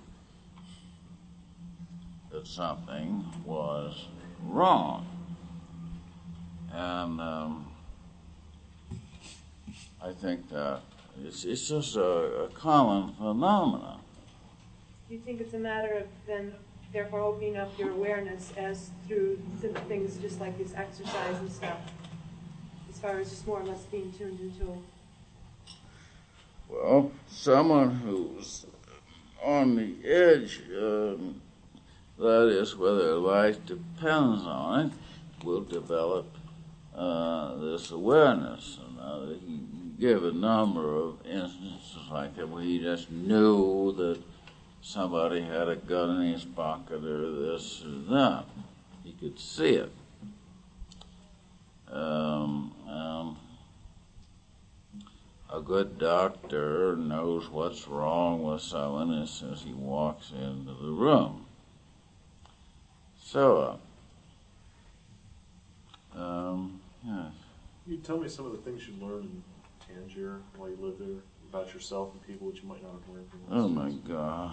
that something was wrong. And um, I think that it's, it's just a, a common phenomenon. Do you think it's a matter of then therefore opening up your awareness as through simple things just like this exercise and stuff, as far as just more or less being tuned into? Well, someone who's on the edge, um, that is, where their life depends on it, will develop uh, this awareness. And uh, he gave a number of instances like that where he just knew that somebody had a gun in his pocket or this or that. He could see it. Um, um, a good doctor knows what's wrong with someone as soon as he walks into the room. So, uh, um, yes. Can you tell me some of the things you learned in Tangier while you lived there about yourself and people which you might not have learned from Oh my God.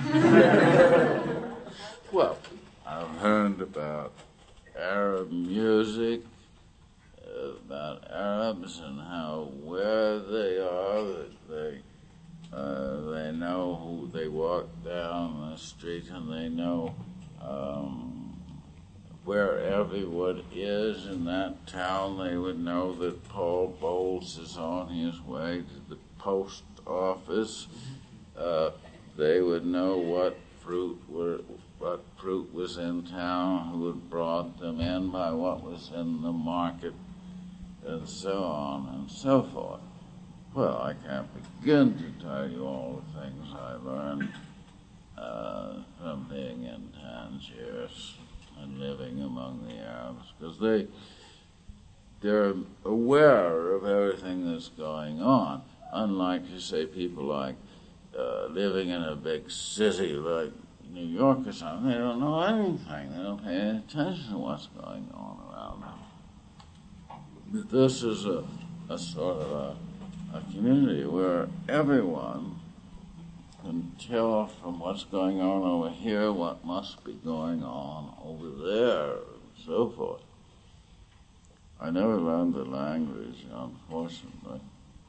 Well, I've learned about Arab music, about Arabs and how where they are, that they uh, they know who they walk down the street, and they know um, where everyone is in that town. They would know that Paul Bowles is on his way to the post office. Uh, they would know what fruit were, what fruit was in town, who had brought them in, by what was in the market, and so on and so forth. Well, I can't begin to tell you all the things I learned uh, from being in Tangier and living among the Arabs, because they they're aware of everything that's going on. Unlike, you say, people like uh, living in a big city like New York or something, they don't know anything. They don't pay any attention to what's going on around them. But this is a, a sort of a, a community where everyone can tell from what's going on over here what must be going on over there, and so forth. I never learned the language, unfortunately.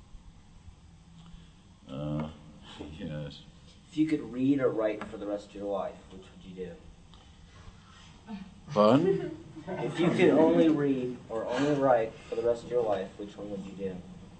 Uh, yes. If you could read or write for the rest of your life, which would you do? Fun? If you could only read or only write for the rest of your life, which one would you do?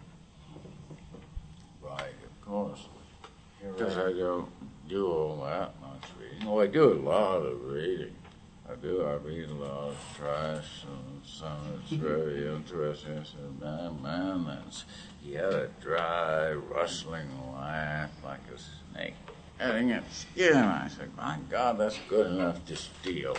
Right, of course. Because I don't do all that much reading. Oh, I do a lot of reading. I do. I read a lot of trash and some that's very interesting. I said, man, man, that's, he had a dry, rustling laugh like a snake getting its skin. I said, my God, that's good enough to steal.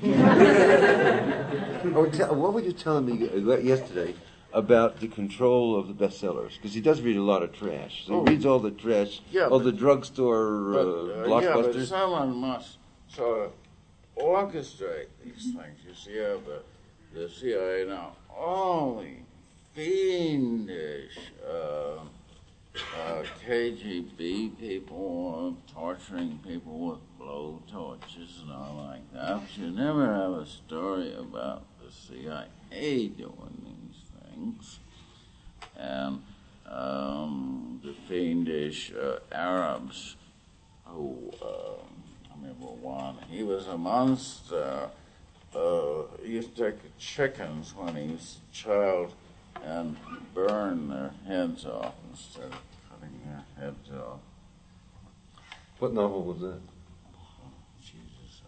Oh, tell, what were you telling me yesterday about the control of the bestsellers? Because he does read a lot of trash. So he Oh. reads all the trash, Yeah, all but- the drugstore But, uh, uh, blockbusters. yeah, but someone must sort of orchestrate these things. You see how the, the C I A now, all the fiendish uh, uh, K G B people uh, torturing people with blow torches and all like that. But you never have a story about the C I A doing these things. And um, the fiendish uh, Arabs who... Uh, I remember one. He was a monster, uh, he used to take chickens when he was a child and burn their heads off instead of cutting their heads off. What novel was that? Jesus,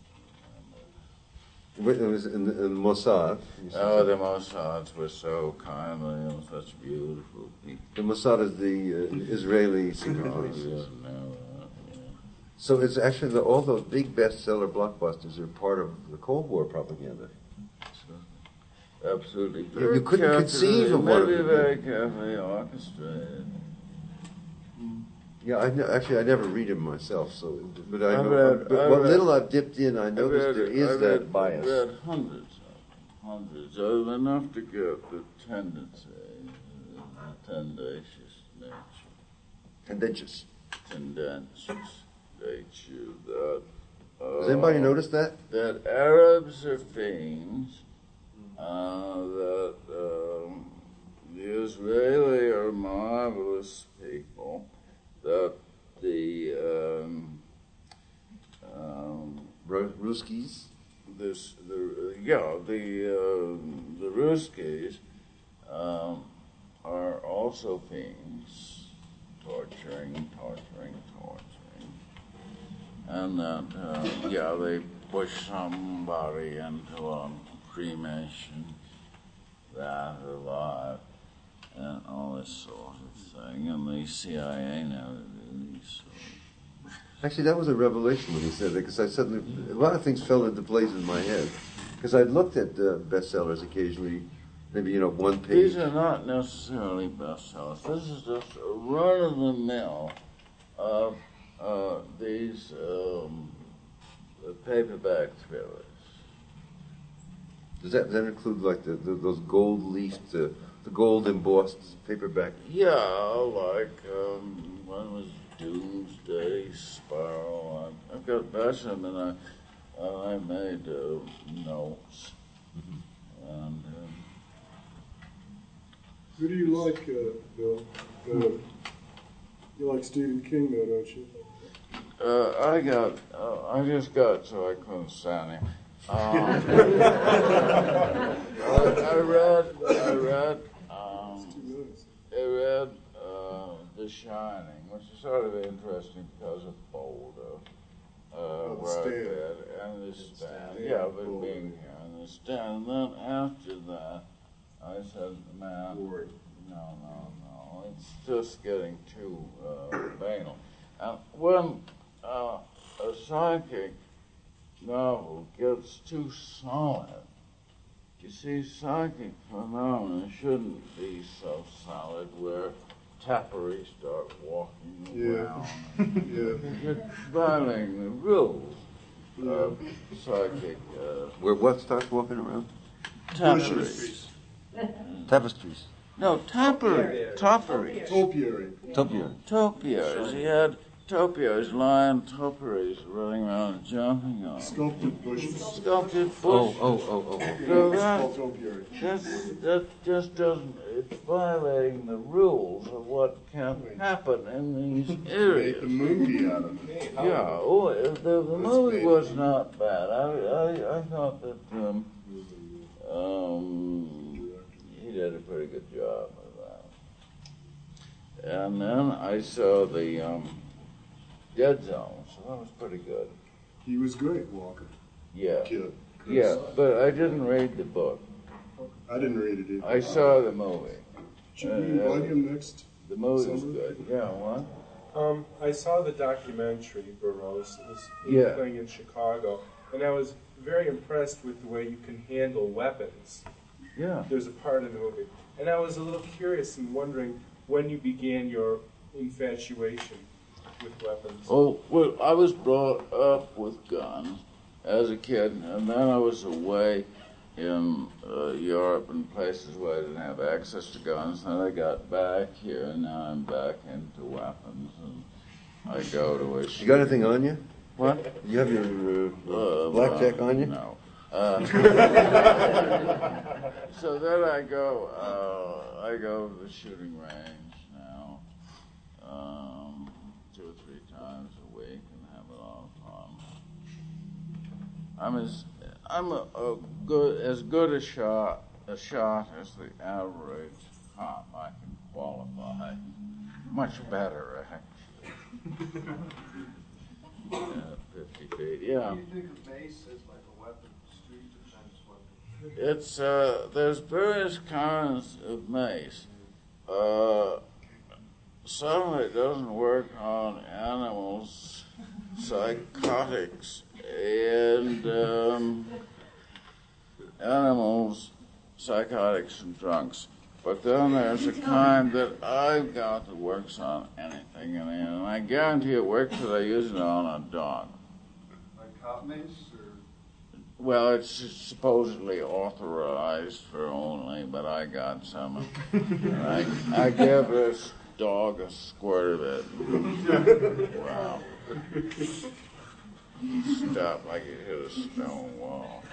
Wait, it was in, in Mossad. Oh, the Mossads were so kindly and such beautiful people. The Mossad is the uh, Israeli secret police. didn't know that, yeah. So it's actually the, all those big bestseller blockbusters are part of the Cold War propaganda. Absolutely. You, you couldn't conceive of what Maybe it very carefully orchestrated. Yeah, I ne- actually I never read them myself, so but I I've know. read- but I've what read- little I've dipped in, I noticed read- there is I've that read- bias. I've read hundreds of them, hundreds of them, enough to get the tendency, the tendacious nature. Tendentious. Tendentious nature that. Uh, Does anybody notice that? That Arabs are fiends, uh, that um, the Israeli are marvelous people, that the um, um, Ruskies, this the yeah the uh, the Ruskies um, are also fiends, torturing, torturing, torturing, and that uh, yeah they push somebody into a cremation, that alive, and all this sort of thing, and the C I A never do these sort of things. Actually, that was a revelation when he said that, because I suddenly, a lot of things fell into place in my head. Because I'd looked at uh, bestsellers occasionally, maybe, you know, one page. These are not necessarily bestsellers. This is just a run-of-the-mill of uh, these um, paperback thrillers. Does that then include, like, the, the, those gold-leafed, uh, the gold-embossed paperback? Yeah, like, um, one was Doomsday Spiral. I, I've got a bunch of them, and I, uh, I made uh, notes. Mm-hmm. And, um, Who do you like, uh, Bill? Uh, you like Stephen King, though, don't you? uh, I got, uh, I just got so I couldn't stand him. Um, I, I read, I read, um, I read uh, The Shining, which is sort of interesting because of Boulder, uh, oh, where I Stand. read, and the Stand, Stand. yeah, but Boulder. Being here, and the Stand. And then after that, I said, man, Boring. no, no, no, it's just getting too uh, banal. And when uh, a psychic novel gets too solid, you see, psychic phenomena shouldn't be so solid where tappery start walking Yeah. around. Yeah. You're violating the rules Yeah. of psychic uh, Where what starts walking around? tapestries. Tapestries. No, tappery. Tapperies. Topiary. Topiary. Topiaries. He had topiaries, lion topiaries running around and jumping on. Sculpted bushes. Sculpted bush. Oh, oh, oh, oh. So It's that, called topiary. that's, that just doesn't, it's violating the rules of what can happen in these Make the areas. movie out of it. Yeah, oh, the, the movie was not bad. I, I, I thought that um, um, he did a pretty good job of that. And then I saw the um, Dead Zone, so that was pretty good. He was great, Walker. Yeah, Kid. yeah, but I didn't read the book. I didn't read it either. I saw the movie. Should we invite him next? The movie was summer? good. Yeah, what? Um, I saw the documentary, Burroughs. It was Yeah. playing in Chicago, and I was very impressed with the way you can handle weapons. Yeah. There's a part in the movie. And I was a little curious and wondering when you began your infatuation with weapons. Oh, well, I was brought up with guns as a kid, and then I was away in uh, Europe and places where I didn't have access to guns. Then I got back here, and now I'm back into weapons, and I go to a... You got anything on you? What? You have your uh, Uh, blackjack well, on you? No. Uh, so then I go, uh, I go to the shooting range now, um, two or three times a week, and have a lot of fun. I'm as, I'm a, a good, as good a shot, a shot as the average cop. I can qualify. Much better, actually. Yeah, fifty feet, yeah. What do you think of mace as like a weapon, street defense weapon? It's, uh, there's various kinds of mace. Uh, some of it doesn't work on animals, psychotics, and um, animals, psychotics, and drunks. But then there's a kind that I've got that works on anything, and, and I guarantee it works because I use it on a dog. Like cop mace, or? Well, it's supposedly authorized for only, but I got some. I, I give this dog a squirt of it. Wow. Stop like it hit a stone wall.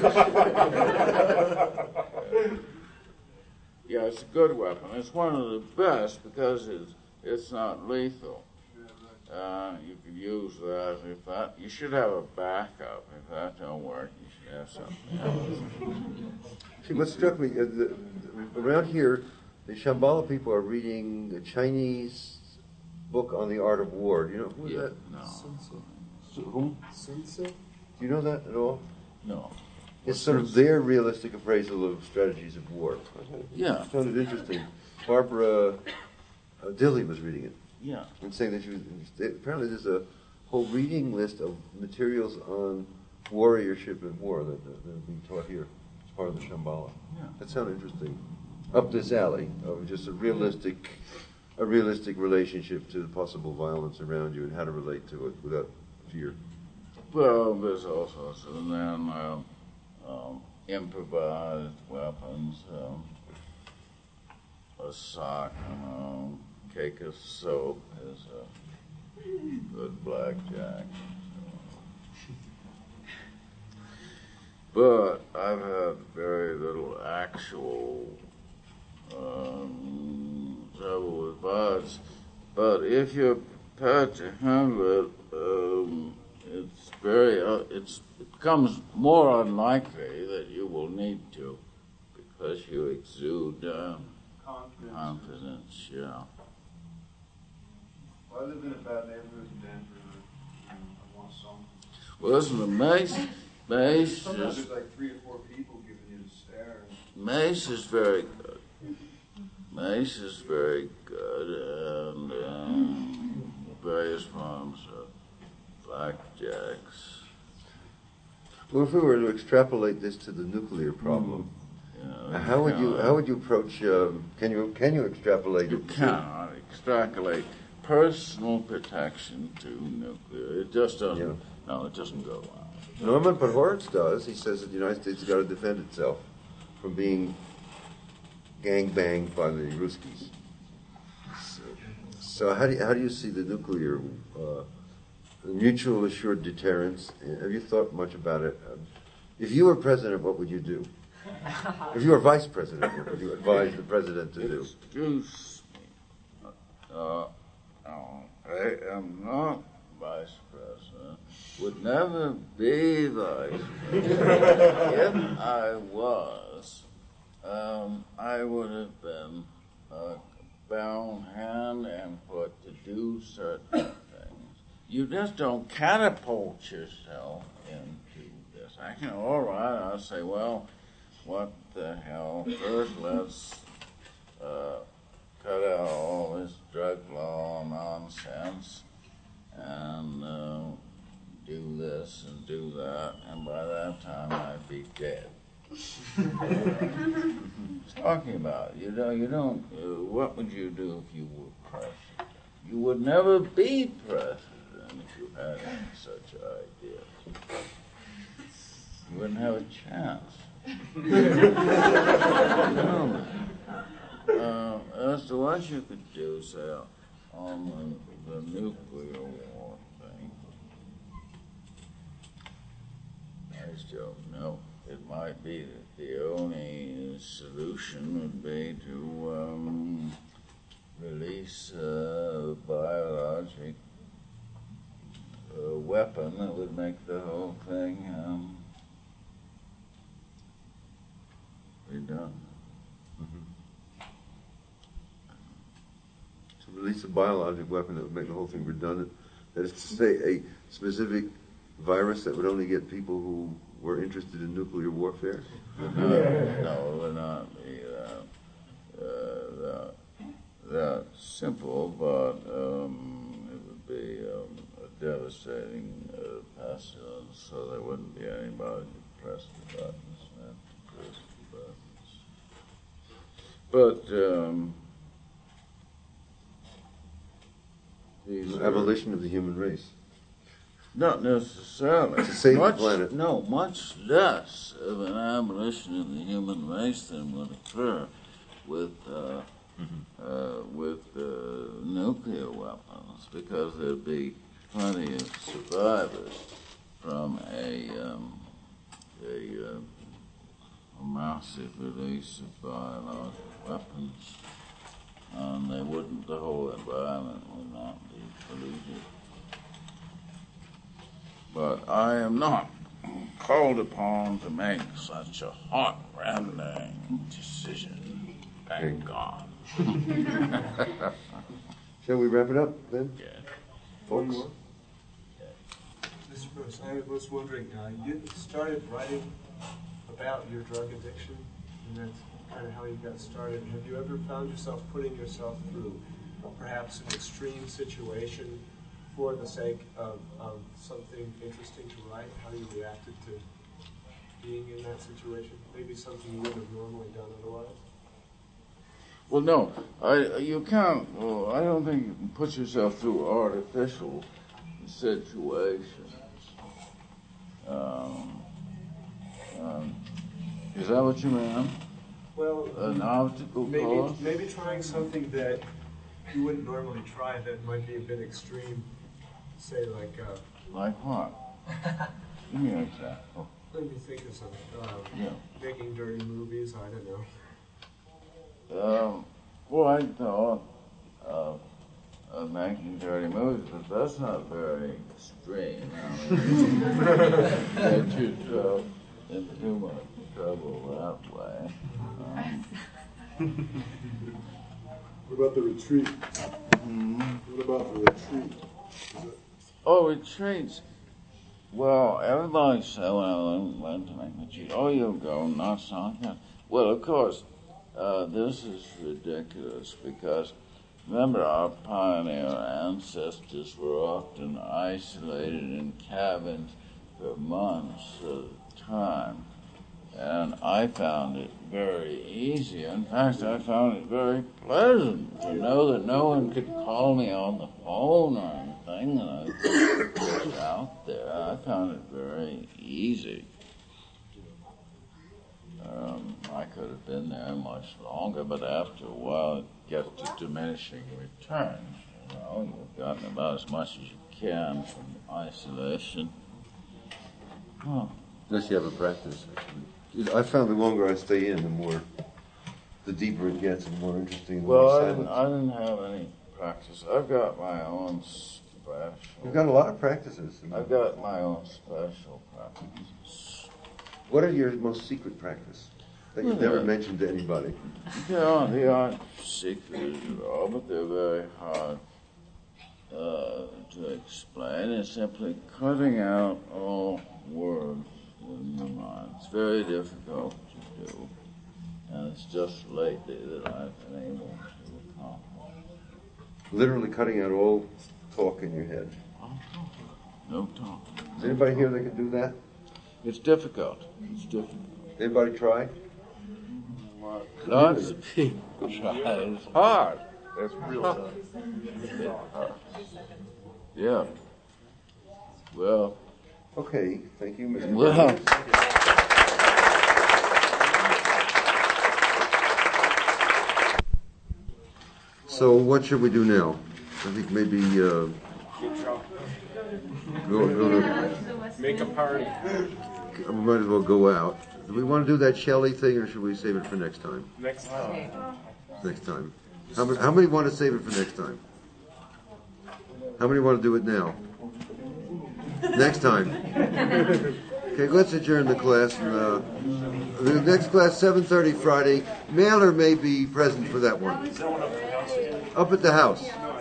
Yeah, it's a good weapon. It's one of the best because it's it's not lethal. Uh, you could use that if that. You should have a backup. If that don't work, you should have something else. See, what struck me, uh, the, the, around here, the Shambhala people are reading a Chinese book on the art of war. Do you know who is Yeah, that? no. So, whom? Sun Tzu? Do you know that at all? No. It's sort of their realistic appraisal of strategies of war. Yeah. I found it interesting. Barbara uh, Dilley was reading it. Yeah. And saying that she was, apparently there's a whole reading list of materials on warriorship and war that, that, that are being taught here as part of the Shambhala. Yeah. That sounded interesting. Up this alley of just a realistic, a realistic relationship to the possible violence around you and how to relate to it without fear. Well, there's all sorts of, and then um, um, improvised weapons, um, a sock, um, cake of soap is a good blackjack. But I've had very little actual um, trouble with violence. But if you're prepared to handle it, um, it's very, uh, it's, it becomes more unlikely that you will need to because you exude uh, Confidence. confidence, yeah. Well, I live in a bad neighborhood in Denver, and I want something. Well, listen, the mace, mace Sometimes is, there's like three or four people giving you the stare. mace is very good. Mace is very good, and um, various forms of blackjacks. Well, if we were to extrapolate this to the nuclear problem, Yeah, how would you cannot- how would you approach? Um, can you can you extrapolate You it? to- cannot extrapolate personal protection to nuclear. It just doesn't. Yeah. No, it doesn't go on. Norman Podhoretz does. He says that the United States has got to defend itself from being gang-banged by the Ruskies. So, so how do you, how do you see the nuclear uh, mutual assured deterrence? Have you thought much about it? Um, if you were president, what would you do? If you were vice president, what would you advise the president to do? Excuse me. Uh, no, I am not vice president. Would never be vice president. If I was, um, I would have been uh, bound hand and foot to do certain things. You just don't catapult yourself into this. I can, all right, I'll say, well, what the hell? First, let's uh, cut out all this drug law nonsense and uh, do this and do that, and by that time I'd be dead. Talking about, you know, you don't, uh, what would you do if you were president? You would never be president if you had any such idea. You wouldn't have a chance. No. Uh, as to what you could do, say, on the, the nuclear war thing, I just don't know. It might be that the only solution would be to um, release a biologic uh, weapon that would make the whole thing um, release a biological weapon that would make the whole thing redundant. That is to say, a specific virus that would only get people who were interested in nuclear warfare? No, no, it would not be that, uh, that, that simple, but um, it would be um, a devastating uh, pestilence, so there wouldn't be anybody who pressed the buttons and press the buttons. But um, these Abolition of the human race. Not necessarily. To save the much, planet. No, much less of an abolition of the human race than would occur with uh, mm-hmm. uh, with uh, nuclear weapons, because there'd be plenty of survivors from a um, a, uh, a massive release of biological weapons, and they wouldn't. The whole environment would not be polluted. But I am not called upon to make such a heart-rending decision. Thank God. Shall we wrap it up then? Yeah. One more. Mister Bruce, I was wondering, uh, you started writing about your drug addiction, and that's kind of how you got started. Have you ever found yourself putting yourself through perhaps an extreme situation for the sake of, of something interesting to write, how you reacted to being in that situation? Maybe something you wouldn't have normally done otherwise? Well, no, I you can't. Well, I don't think you can put yourself through artificial situations. Um, um, is that what you mean? Well, an obstacle maybe course? maybe trying something that you wouldn't normally try that might be a bit extreme. Say like. Uh, like what? Give me an example. Let me think of something. Uh, yeah. Making dirty movies. I don't know. Um, well, I thought of, of making dirty movies, but that's not very extreme. I mean, get yourself in too much trouble that way. Um, what about the retreat? Mm-hmm. What about the retreat? Oh, retreats. Well, everybody said when I went to make retreat, oh, you'll go, not something. Well, of course. Uh, this is ridiculous because, remember, our pioneer ancestors were often isolated in cabins for months at a time, and I found it very easy. In fact, I found it very pleasant to know that no one could call me on the phone or anything, and I was out there. I found it very easy. Um, I could have been there much longer, but after a while it gets to diminishing returns. You know, you've gotten about as much as you can from isolation. Oh. Unless you have a practice. I found the longer I stay in, the more, the deeper it gets, and the more interesting. The well, more I silence. didn't, I didn't have any practice. I've got my own special. You've got a lot of practices. I've got my own special practices. What are your most secret practice that you've well, never mentioned to anybody? They aren't, they aren't secret at all, but they're very hard uh, to explain. It's simply cutting out all words in your mind. It's very difficult to do, and it's just lately that I've been able to accomplish. Literally cutting out all talk in your head. No talk. Is anybody here that can do that? It's difficult. It's difficult. Anybody try? Lots of people try. It's hard. It's real tough. Yeah. Well. Okay. Thank you, Mister Well. Burns. So what should we do now? I think maybe uh, go, go to make a party. We might as well go out. Do we want to do that Shelley thing, or should we save it for next time? Next time. Next time. How many, how many want to save it for next time? How many want to do it now? Next time. Okay, let's adjourn the class. And, uh, the next class, seven thirty Friday. Mailer may be present for that one. Up at the house.